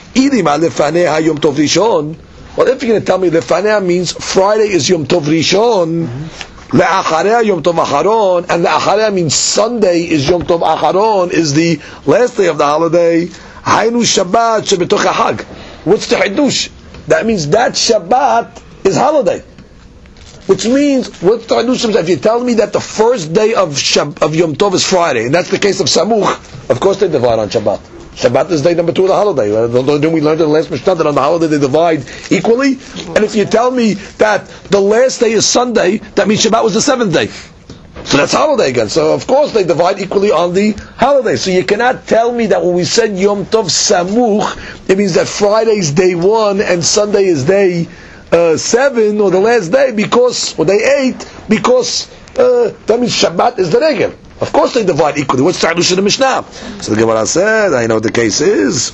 Well, if you're going to tell me Lefanea means Friday is Yom Tov Rishon, Le'acharea Yom Tov Acharon, and Le'acharea means Sunday is Yom Tov Acharon, is the last day of the holiday. Hainu Shabbat Shebetoch HaHag. What's the Hidush? That means that Shabbat is holiday. Which means, what's the Hidush? If you tell me that the first day of Shab, of Yom Tov is Friday, and that's the case of Samuch, of course they divide on Shabbat. Shabbat is day number two of the holiday. Don't we learn in the last Mishnah that on the holiday they divide equally? And if you tell me that the last day is Sunday, that means Shabbat was the seventh day. So that's holiday again. So of course they divide equally on the holiday. So you cannot tell me that when we said Yom Tov Samuch, it means that Friday is day one and Sunday is day uh, seven, or the last day, because, or day eight, because uh, that means Shabbat is the regel. Of course they divide equally. What's the Hadush of the Mishnah? So the Gemara said, I know what the case is.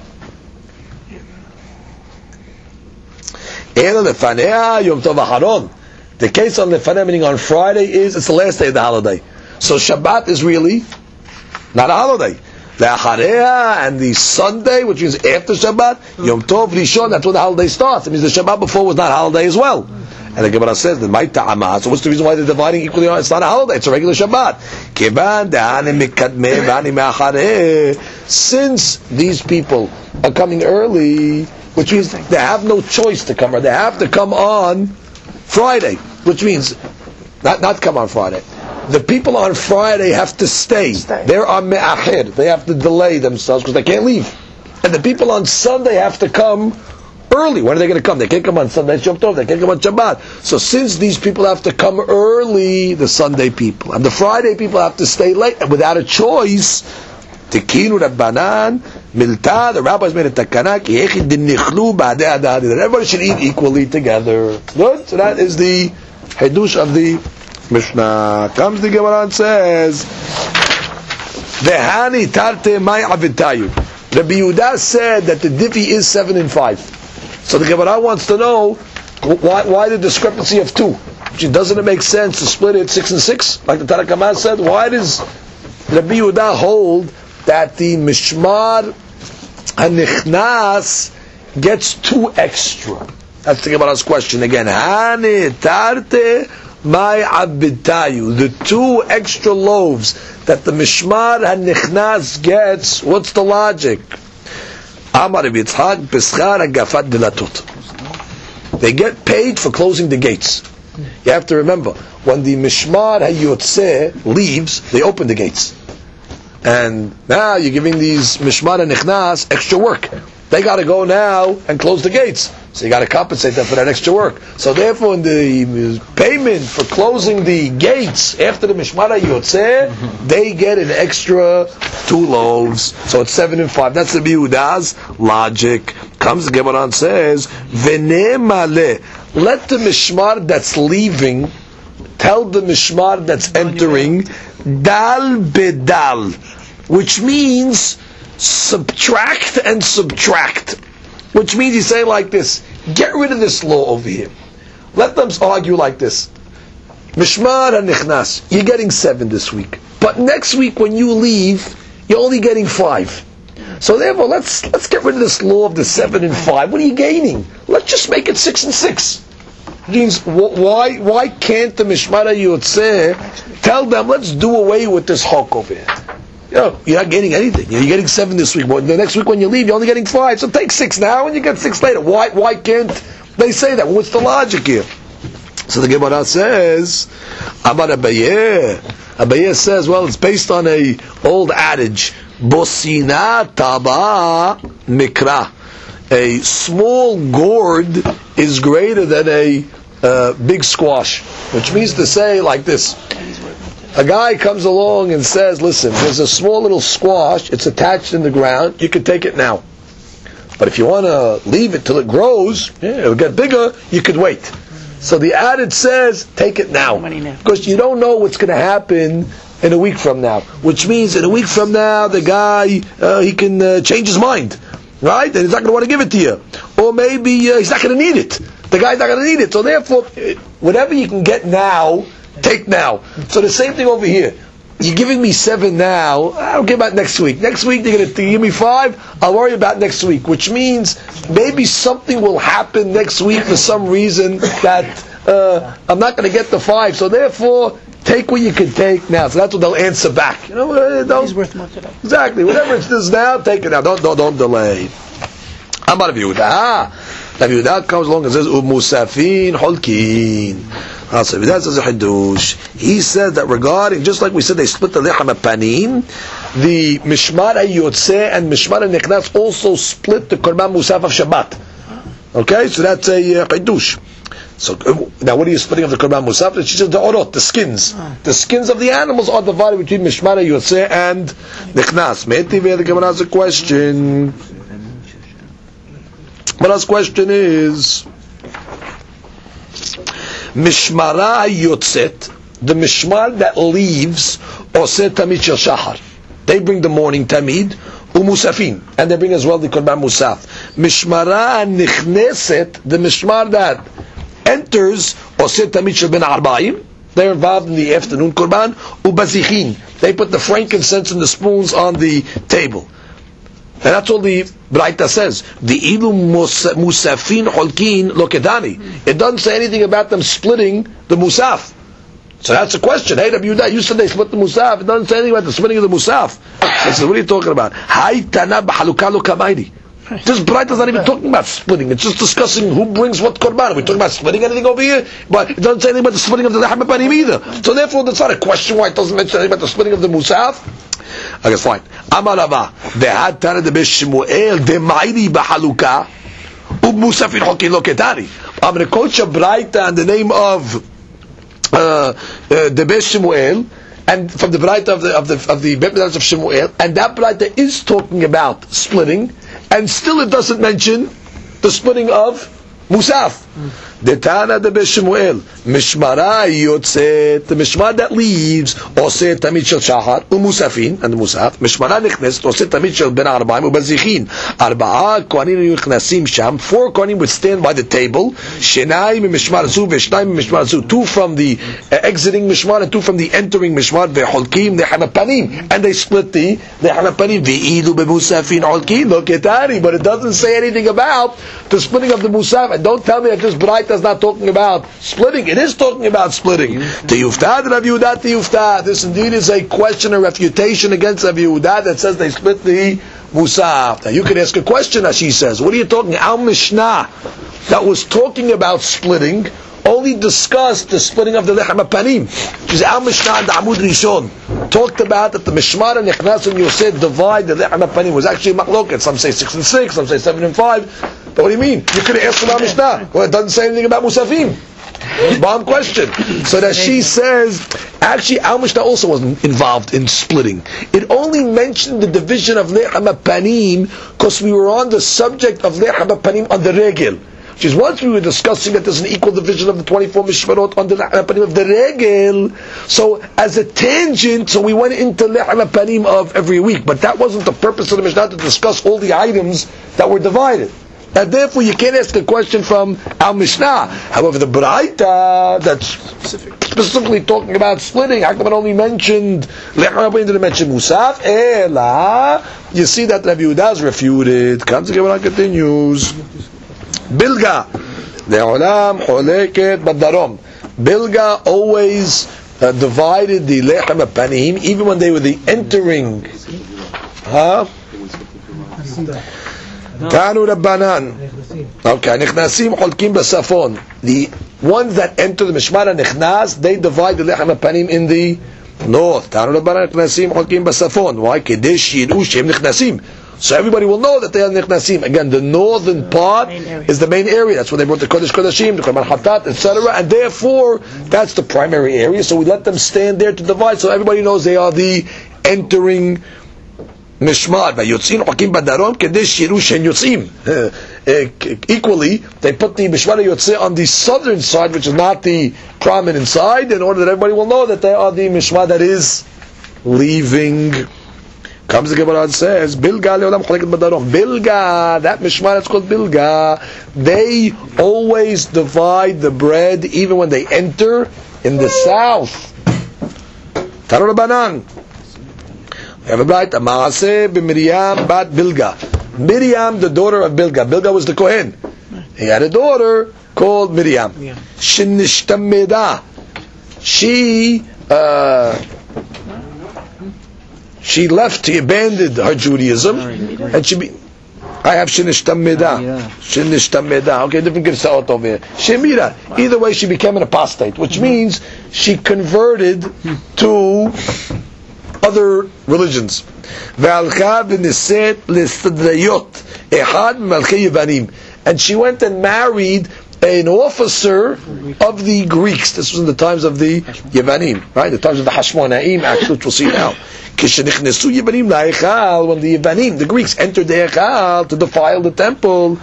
The case on Lefaneh, meaning on Friday, is it's the last day of the holiday. So Shabbat is really not a holiday. The Achareh and the Sunday, which means after Shabbat, Yom Tov Rishon, that's when the holiday starts. It means the Shabbat before was not a holiday as well. And the Gemara says that my ta'amah. So what's the reason why they're dividing equally? It's not a holiday; it's a regular Shabbat. Since these people are coming early, which means they have no choice to come, or they have to come on Friday, which means not not come on Friday. The people on Friday have to stay. stay. They're on me'achir. They have to delay themselves because they can't leave. And the people on Sunday have to come early. When are they going to come? They can't come on Sunday, Yom Tov. They can't come on Shabbat. So since these people have to come early, the Sunday people, and the Friday people have to stay late, and without a choice, Tikinu Rabbanan, Milta, the rabbis made a takana, that everybody should eat equally together. Good? So that is the Hidush of the Mishnah. Comes the Gemara and says, Vehani tarte mai avitayu. Rabbi Yehuda said that the diffi is seven and five. So the Gemara wants to know why, why the discrepancy of two. Which doesn't it make sense to split it six and six, like the Tanna Kamma said? Why does Rabbi Yehuda hold that the Mishmar HaNichnas gets two extra? That's the Gemara's question again. Hane tarte mai abitayu. The two extra loaves that the Mishmar HaNichnas gets, what's the logic? Amar Yitzchak B'schar Hagafat Dilatot. They get paid for closing the gates. You have to remember, when the Mishmar HaYotzeh leaves, they open the gates. And now you're giving these Mishmar HaNichnas extra work. They got to go now and close the gates. So you got to compensate them for that extra work. So therefore, in the payment for closing the gates after the Mishmar HaYotzeh, they get an extra two loaves. So it's seven and five. That's the Yehuda's logic. Comes the Gemara and says, V'nei maleh. Let the Mishmar that's leaving tell the Mishmar that's entering, Dal bedal, which means subtract and subtract. Which means he's saying like this, get rid of this law over here. Let them argue like this. Mishmar HaNichnas, you're getting seven this week. But next week when you leave, you're only getting five. So therefore, let's let's get rid of this law of the seven and five. What are you gaining? Let's just make it six and six. Means why why can't the Mishmar HaYotzeh tell them, let's do away with this hok over here? know, you're not gaining anything. You're getting seven this week. But the next week when you leave, you're only getting five. So take six now, and you get six later. Why? Why can't they say that? What's the logic here? So the Gemara says, Amar Abaye. Abaye says, well, it's based on a old adage. Bosina taba mikra. A small gourd is greater than a uh, big squash. Which means to say like this. A guy comes along and says, listen, there's a small little squash, it's attached in the ground, you can take it now. But if you want to leave it till it grows, yeah, it'll get bigger, you could wait. So the adage says, take it now. Because you don't know what's going to happen in a week from now. Which means in a week from now, the guy, uh, he can uh, change his mind. Right? And he's not going to want to give it to you. Or maybe uh, he's not going to need it. The guy's not going to need it. So therefore, whatever you can get now, take now. So the same thing over here. You're giving me seven now, I'll give about next week. Next week you're going to give me five, I'll worry about next week. Which means maybe something will happen next week for some reason that uh, I'm not going to get the five. So therefore, take what you can take now. So that's what they'll answer back. You know, uh, don't, He's worth more today. Exactly. Whatever it's this now, take it now. Don't don't, don't delay. Amar Rav Yehuda. Ah, Rav Yehuda comes along and says, "Umusafin holkin." So that says a Hiddush. He said that regarding, just like we said, they split the lechem panim, the Mishmar HaYotzeh and Mishmar HaNechnas also split the Korban Musaf of Shabbat. Okay, so that's a uh, Hiddush. So now, what are you splitting of the Korban Musaf? She says the orot, the skins. The skins of the animals are divided between Mishmar HaYotzeh and Nechnas. Me'etiveh, the Gemara has a question. Gemara's question is, Mishmara Yotzet, the Mishmar that leaves, Oseh Tamid Shel Shahar. They bring the morning Tamid, Umusafin, and they bring as well the Korban Musaf. Mishmara Nichneset, the Mishmar that enters, Oseh Tamid Shel Ben Arbaim. They're involved in the afternoon Korban, Ubazichin. They put the frankincense and the spoons on the table. And that's all the Braita says. The ilu musafin holkin lokedani. It doesn't say anything about them splitting the musaf. So that's a question. Hey, Rabbi Yehuda, you said they split the musaf. It doesn't say anything about the splitting of the musaf. I said, what are you talking about? Hay tana b'halukah lo kamaydi. This Braita is not even talking about splitting. It's just discussing who brings what korban. Are we talking about splitting anything over here? But it doesn't say anything about the splitting of the lechem panim either. So therefore, that's not a question why it doesn't mention anything about the splitting of the musaf. Okay, fine. Amar Rava, ve'ad tana de b'Shmuel de'ma'iri b'halukah u'musafin hokin lo ketari. I'm going to quote a Braita in the name of uh, uh, the Shmuel, and from the Braita of the of the of the Bet Midrash of Shmuel, and that Braita is talking about splitting, and still it doesn't mention the splitting of musaf. The Tana de Shmuel, Mishmara Yotzet, the Mishmar that leaves, Oseh Tamid Shel Shahar, Umusafin, and the Musaf, Mishmara Nechnes, Oseh Tamid Shel Ben Arbaim, Ubazichin, Arba'a Kohanim Nechnasim Sham, four Kohanim would stand by the table, Shenai Mishmar Zu, Veshnai Mishmar Zu, two from the uh, exiting Mishmar and two from the entering Mishmar, Ve'holkim, Lechem Panim, and they split the Lechem Panim, Ve'ilu Bemusafin Holkim, Loketari, but it doesn't say anything about the splitting of the Musaf, and don't tell me that this Braita is not talking about splitting. It is talking about splitting. Tiyuftad Rav Yehuda Tiyuftad. This indeed is a question, a refutation against Rav Yehuda that says they split the Musaf. Now you could ask a question, as she says. What are you talking? Al Mishnah that was talking about splitting only discussed the splitting of the Lechem Panim. She's Al Mishnah and the Amud Rishon talked about that the Mishmar and Nechnas and Yosef divide the Lechem Panim. Was actually machloket. Some say six and six, some say seven and five. But what do you mean? You could have asked about Mishnah. Well, it doesn't say anything about Musafim. Bomb question. So that she says, actually, Al Mishnah also wasn't involved in splitting. It only mentioned the division of Lechem Panim because we were on the subject of Lechem Panim on the Regel. Which is once we were discussing that there's an equal division of the twenty-four Mishmarot on the Lechem Panim of the Regel. So as a tangent, so we went into Lechem Panim of every week. But that wasn't the purpose of the Mishnah to discuss all the items that were divided. And therefore, you can't ask a question from Al Mishnah. However, the Braita that's specifically talking about splitting, how come it only mentioned Lechem Panim, didn't mention Musaf? Ela, you see that Rav Yehuda is refuted. Comes again when continues. Bilga, Le'olam Choleket Badarom. Bilga always uh, divided the lechem hapanim even when they were the entering. Huh? Kanu Rabbanan. Okay, Nichnasim Cholkim Basafon. The ones that enter the Mishmar Nichnas, they divide the lechem hapanim in the north. Kanu Rabbanan Nichnasim Cholkim Basafon. Why? Kedesh Yidu Shem Nichnasim. So everybody will know that they are Nichnasim. Again, the northern part is the main area. That's where they brought the Kodesh Kodashim, the Korban Hatat, et cetera. And therefore, that's the primary area. So we let them stand there to divide, so everybody knows they are the entering Mishmar. Yotzin Hakim Badarom Kedesh Yiru Shen Yotzim. Equally, they put the Mishmar Yotzeh on the southern side, which is not the prominent side, in order that everybody will know that they are the Mishmar that is leaving. Comes the Gemara and says, Bilga le'olam choleket badarom. Bilga, that Mishmar that's called Bilga, they always divide the bread even when they enter in the south. Tanu Rabbanan. We have a bright Ma'aseh b'Miriam bat Bilga. Miriam, the daughter of Bilga. Bilga was the Kohen. He had a daughter called Miriam. Shinishtameda. She uh, she left, she abandoned her Judaism, and she be, I have Shinishtameda. Shinishtameda. Okay, different Girsa'ot over here. Shemira. Either way, she became an apostate, which means she converted to other religions. And she went and married an officer of the Greeks. This was in the times of the Yevanim, right? The times of the Hashmonaim, actually, which we'll see now. When the Yevanim, the Greeks, entered the Echal to defile the temple,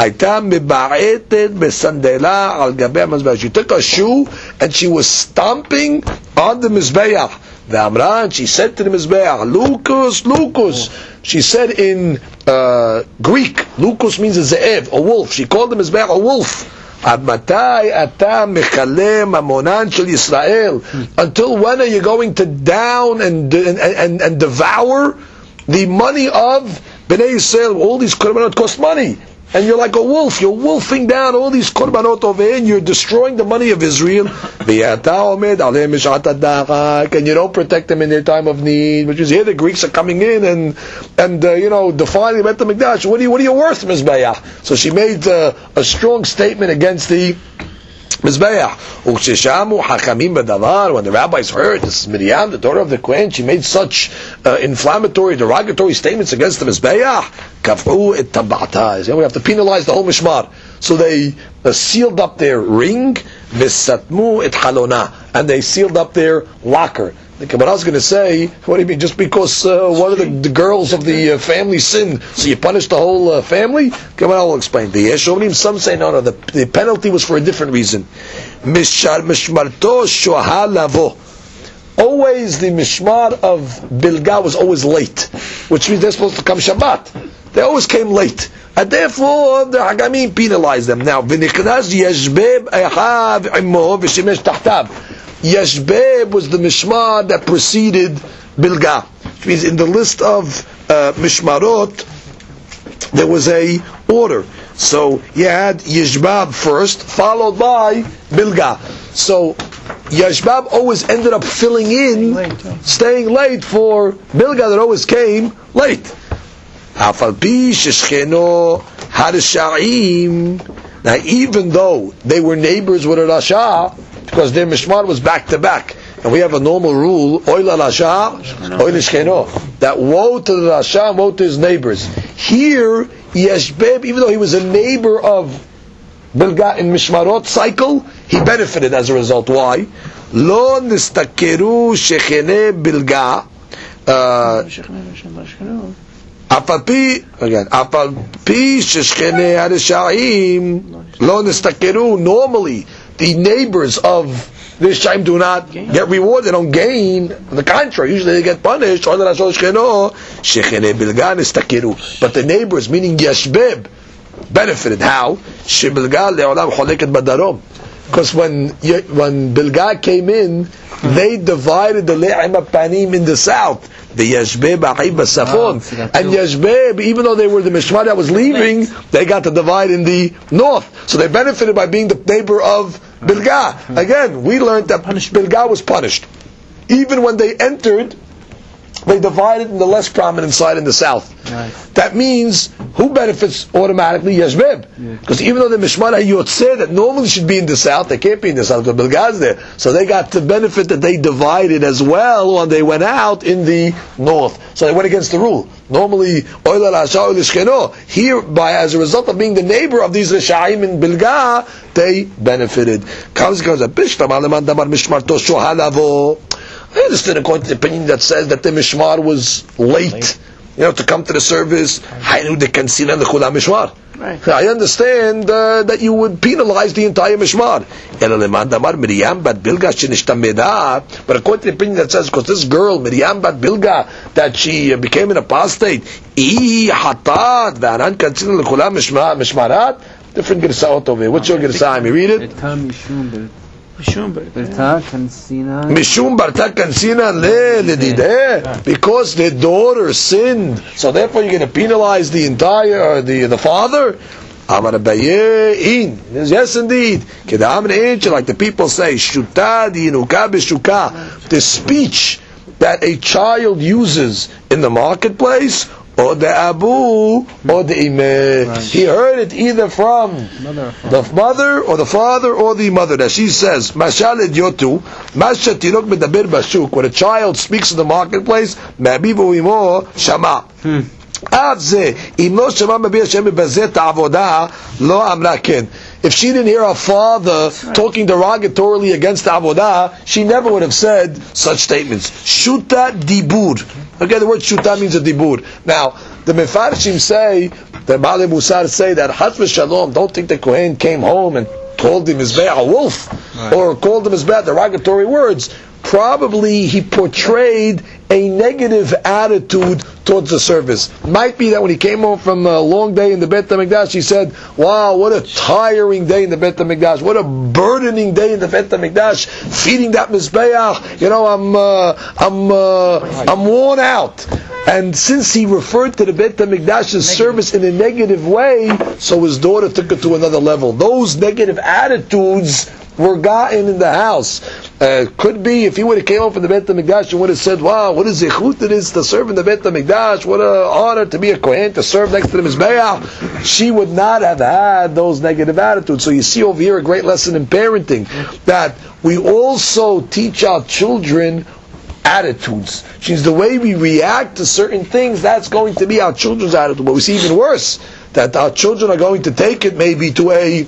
she took a shoe and she was stomping on the Mizbeach. And she said to the Mizbeach, Lucas, Lucas. She said in uh, Greek, Lucas means a ze'ev, a wolf. She called the Mizbeach a wolf. Until when are you going to down and and, and, and devour the money of Bnei Yisrael? All these korbanot cost money. And you're like a wolf. You're wolfing down all these korbanot over here, and you're destroying the money of Israel. And you don't protect them in their time of need. Which is here the Greeks are coming in and and uh, you know defiling the Beit HaMikdash. What are you what are you worth, Mizbeach? So she made uh, a strong statement against the Mizbeach. When the rabbis heard this is Miriam, the daughter of the Kohen, she made such uh, inflammatory, derogatory statements against the Mizbeach. We have to penalize the whole Mishmar. So they uh, sealed up their ring, and they sealed up their locker. The Gemara is going to say, what do you mean? Just because uh, one of the, the girls of the uh, family sinned, so you punish the whole uh, family? Gemara will explain. The Yeshonim, some say no, no. The, the penalty was for a different reason. Always the mishmar of Bilga was always late, which means they're supposed to come Shabbat. They always came late, and therefore the Hagamim penalized them. Now, v'nichnas yeshbeb echav imo v'shemesh tahtav. Yeshbeb was the mishmar that preceded Bilga, which means in the list of uh, mishmarot there was a order. So you had Yeshbab first, followed by Bilga. So Yeshbab always ended up filling in, staying late for Bilga that always came late. Now, even though they were neighbors with a Rasha, because their mishmar was back to back, and we have a normal rule, oila Rasha, oila shcheno, that woe to the Rasha and woe to his neighbors. Here, Yeshbeb, even though he was a neighbor of Bilga in Mishmarot cycle, he benefited as a result. Why? Lo nistakeru shechene Bilga. Apalpi again. Apalpi shechene harishaim lo nistakeru. Normally, the neighbors of the Rishaim do not get reward; they don't gain. On the contrary, usually they get punished. But the neighbors, meaning Yeshbeb, benefited. How? Because when when Bilga came in, they divided the Le'im Panim in the south. The Yashbeh Ba'ib Safon. And Yashbeh, even though they were the Mishmar that was leaving, they got to divide in the north. So they benefited by being the neighbor of Bilga. Again, we learned that Bilga was punished. Even when they entered, they divided in the less prominent side in the south. Nice. That means, who benefits automatically? Yashbeb. Because yeah. even though the Mishmar HaYotzeh that normally should be in the south, they can't be in the south, because Bilga's there. So they got the benefit that they divided as well when they went out in the north. So they went against the rule. Normally, here, by as a result of being the neighbor of these Rishayim in Bilga, they benefited. I understand according to the opinion that says that the Mishmar was late, you know, to come to the service. I understand uh, that you would penalize the entire Mishmar. But according to the opinion that says, because this girl, Miriam Bat Bilga, that she uh, became an apostate, different Girsaot over here. What's your Girsa? You read it? Mishum Barta Kansina Le Ledideh, because the daughter sinned, so therefore you're going to penalize the entire uh, the the father. Amar Abaye, yes indeed. Like the people say, Shuta dinuka b'shuka. The speech that a child uses in the marketplace, or the abu, or the imeh. Right. He heard it either from mother the mother, or the father, or the mother. That she says, Mashal idiotu, Masha tirok medaber bashuk. When a child speaks in the marketplace, Ma'bibu imo shama. If she didn't hear her father talking derogatorily against the avodah, she never would have said such statements. Shuta dibur. Okay, the word shuta means a dibur. Now, the Mefarshim say, the Baalei Musar say that Chas v'Shalom, don't think the Kohen came home and called him Mizbeach a wolf, right, or called him Mizbeach derogatory words. Probably he portrayed a negative attitude towards the service. Might be that when he came home from a long day in the Beit HaMikdash, he said, wow, what a tiring day in the Beit HaMikdash, what a burdening day in the Beit HaMikdash, feeding that Mizbeach, you know, I'm, uh, I'm, uh, I'm worn out. And since he referred to the Beit HaMikdash's service in a negative way, so his daughter took it to another level. Those negative attitudes were gotten in the house. Uh, could be if he would have came home from the Beit HaMikdash and would have said, wow, what a zechut it is to serve in the Beit HaMikdash, what an honor to be a Kohen, to serve next to the Mizbeach. She would not have had those negative attitudes. So you see over here a great lesson in parenting, that we also teach our children attitudes. Which means the way we react to certain things, that's going to be our children's attitude. But we see even worse, that our children are going to take it maybe to a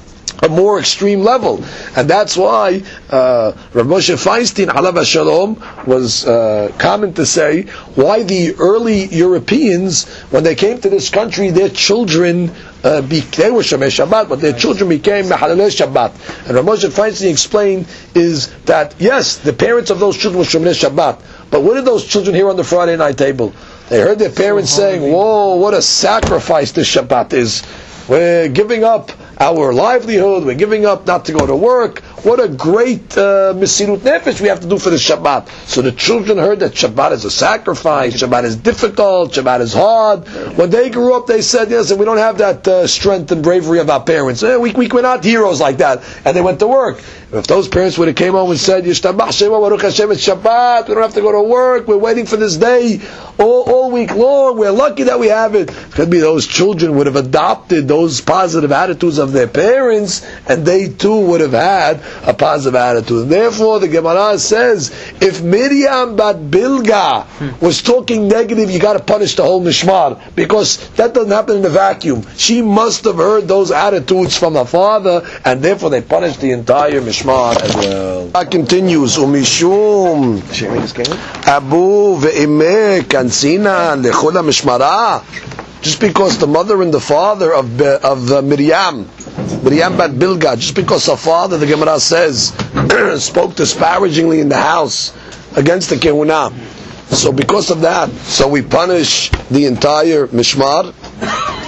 a more extreme level, and that's why uh, Rav Moshe Feinstein, alav hashalom, was uh, common to say why the early Europeans, when they came to this country, their children uh, be, they were Shomei Shabbat, but their children became Mehalelei Shabbat. And Rav Moshe Feinstein explained is that yes, the parents of those children were Shomei Shabbat, but what did those children hear on the Friday night table? They heard their parents so saying, "Whoa, what a sacrifice this Shabbat is! We're giving up our livelihood, we're giving up not to go to work. What a great uh, Mesirut Nefesh we have to do for the Shabbat." So the children heard that Shabbat is a sacrifice, Shabbat is difficult, Shabbat is hard. When they grew up, they said, yes, and we don't have that uh, strength and bravery of our parents. Eh, we, we, we're not heroes like that. And they went to work. If those parents would have came home and said, Yishtabach Shema Baruch Hashem, it's Shabbat, we don't have to go to work, we're waiting for this day all, all week long, we're lucky that we have it. Could be those children would have adopted those positive attitudes of their parents, and they too would have had a positive attitude. And therefore, the Gemara says, if Miriam Bat Bilga was talking negative, you got to punish the whole Mishmar, because that doesn't happen in a vacuum. She must have heard those attitudes from her father, and therefore they punished the entire Mishmar as well. That continues. Umishum Abu ve'imeh kansina lechol HaMishmara. Just because the mother and the father of of uh, Miriam, Miriam Bat Bilga, just because her father, the Gemara says, spoke disparagingly in the house against the Kehuna. So because of that, so we punish the entire Mishmar.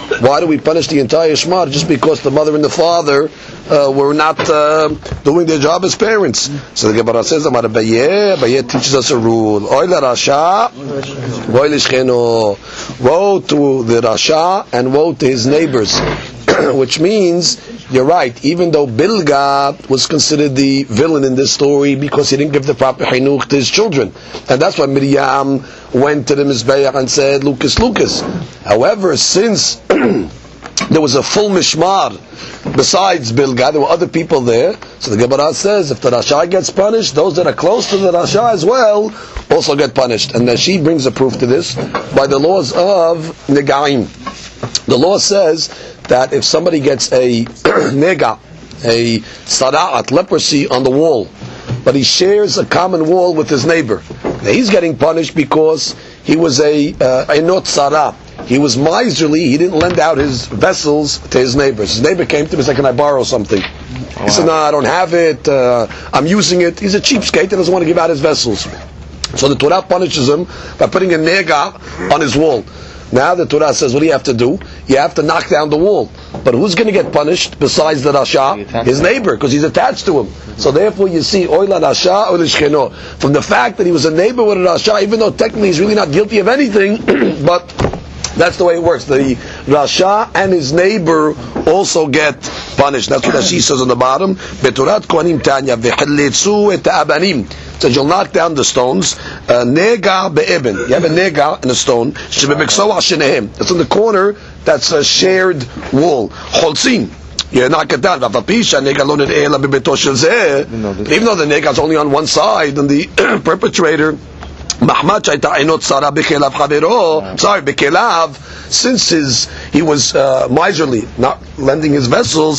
why do we punish the entire shmar just because the mother and the father uh, were not uh, doing their job as parents? So the Gemara says, Amar Abaye, Abaye teaches us a rule. Oy la Rasha, woe lishcheno. Woe to the Rasha and woe to his neighbors. Which means, you're right, even though Bilga was considered the villain in this story because he didn't give the proper chinuch to his children. And that's why Miriam went to the Mizbeach and said, Lucas, Lucas. However, since there was a full mishmar besides Bilga, there were other people there, so the Gemara says, if the Rasha gets punished, those that are close to the Rasha as well also get punished. And then she brings a proof to this by the laws of Negaim. The law says that if somebody gets a nega, a sara'at, leprosy on the wall, but he shares a common wall with his neighbor, now he's getting punished because he was a uh, a not sarah. He was miserly. He didn't lend out his vessels to his neighbors. His neighbor came to him and said, "Can I borrow something?" He said, "No, I don't have it. Uh, I'm using it." He's a cheapskate. He doesn't want to give out his vessels. So the Torah punishes him by putting a nega on his wall. Now the Torah says, what do you have to do? You have to knock down the wall. But who's going to get punished besides the Rasha? His neighbor, because he's attached to him. So therefore you see, Oyla Rasha or Lishcheno. From the fact that he was a neighbor with a Rasha, even though technically he's really not guilty of anything, but that's the way it works. The Rasha and his neighbor also get punished. That's what Rashi says on the bottom. Beturat Kohanim Tanya v'chalitzu et ha'abanim. So you'll knock down the stones. Nega be'eben. You have a nega and a stone. It's in the corner. That's a shared wall. Cholzin. You knock it down. Even though the nega is only on one side, and the perpetrator, sorry, bekelav, since his he was uh, miserly, not lending his vessels,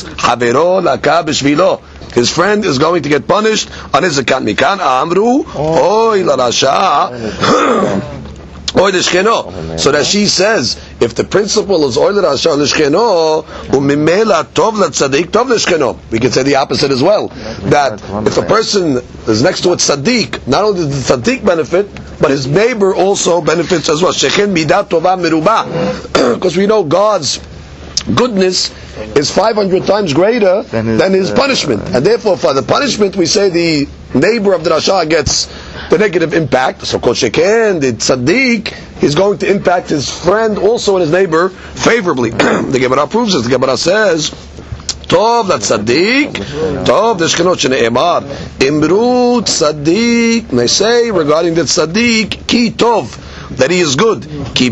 his friend is going to get punished on his account. Mikan amru, oy la rasha, oy lishcheno. So that she says, if the principle is oy la rasha lishcheno, umimela tov la tzaddik tov lishcheno. We can say the opposite as well. That if a person is next to a tzaddik, not only does the tzaddik benefit, but his neighbor also benefits as well. Shechen midat tova meruba, because we know God's goodness is five hundred times greater than his, than his uh, punishment, and therefore for the punishment we say the neighbor of the Rasha gets the negative impact. So kol sheken, the tzaddik, is going to impact his friend also and his neighbor favorably. The Gemara proves this. The Gemara says, Tov la tzaddik, Tov the shkenot shene'emar, Imru tzaddik, they say regarding the tzaddik, ki tov, that he is good.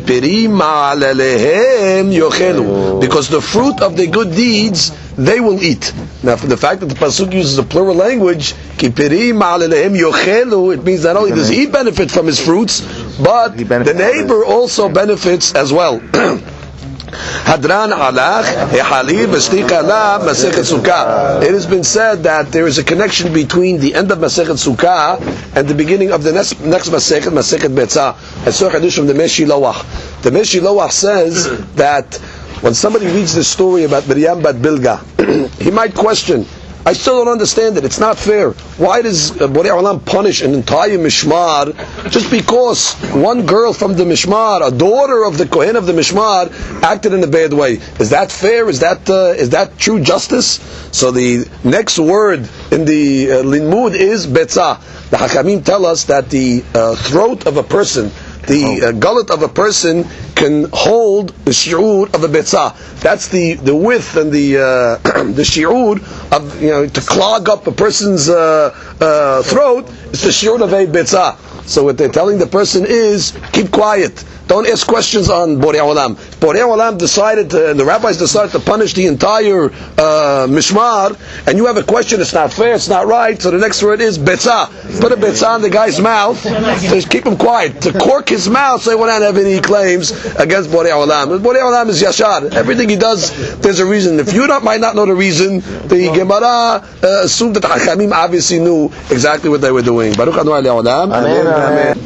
Because the fruit of the good deeds they will eat. Now, for the fact that the pasuk uses a plural language, it means not only does he benefit from his fruits, but the neighbor also benefits as well. Hadran alach ehalil v'shtika la Masechet Sukkah. It has been said that there is a connection between the end of Masechet Sukkah and the beginning of the next next Masechet, Masechet Betzah. I saw a hadith from the Meshiloach. The Meshiloach says that when somebody reads the story about Miriam bat Bilga, he might question, I still don't understand it. It's not fair. Why does Borei Olam punish an entire Mishmar just because one girl from the Mishmar, a daughter of the Kohen of the Mishmar, acted in a bad way? Is that fair? Is that uh, is that true justice? So the next word in the uh, Limud is Betzah. The Hakamim tell us that the uh, throat of a person, the uh, gullet of a person can hold the shi'ur of a betzah. That's the, the width and the uh, the shi'ur of, you know, to clog up a person's uh, uh, throat. It's the shi'ur of a betzah. So what they're telling the person is, keep quiet. Don't ask questions on Borei Olam. Borei Olam decided, to, and the rabbis decided to punish the entire uh, Mishmar, and you have a question, it's not fair, it's not right, so the next word is Betzah. Put a Betzah in the guy's mouth, to keep him quiet. To cork his mouth so he won't have any claims against Borei Olam. Borei Olam is Yashar. Everything he does, there's a reason. If you don't, might not know the reason, the Gemara uh, assumed that Hachamim obviously knew exactly what they were doing. Baruch Adonai Le'olam. Amen. Amen.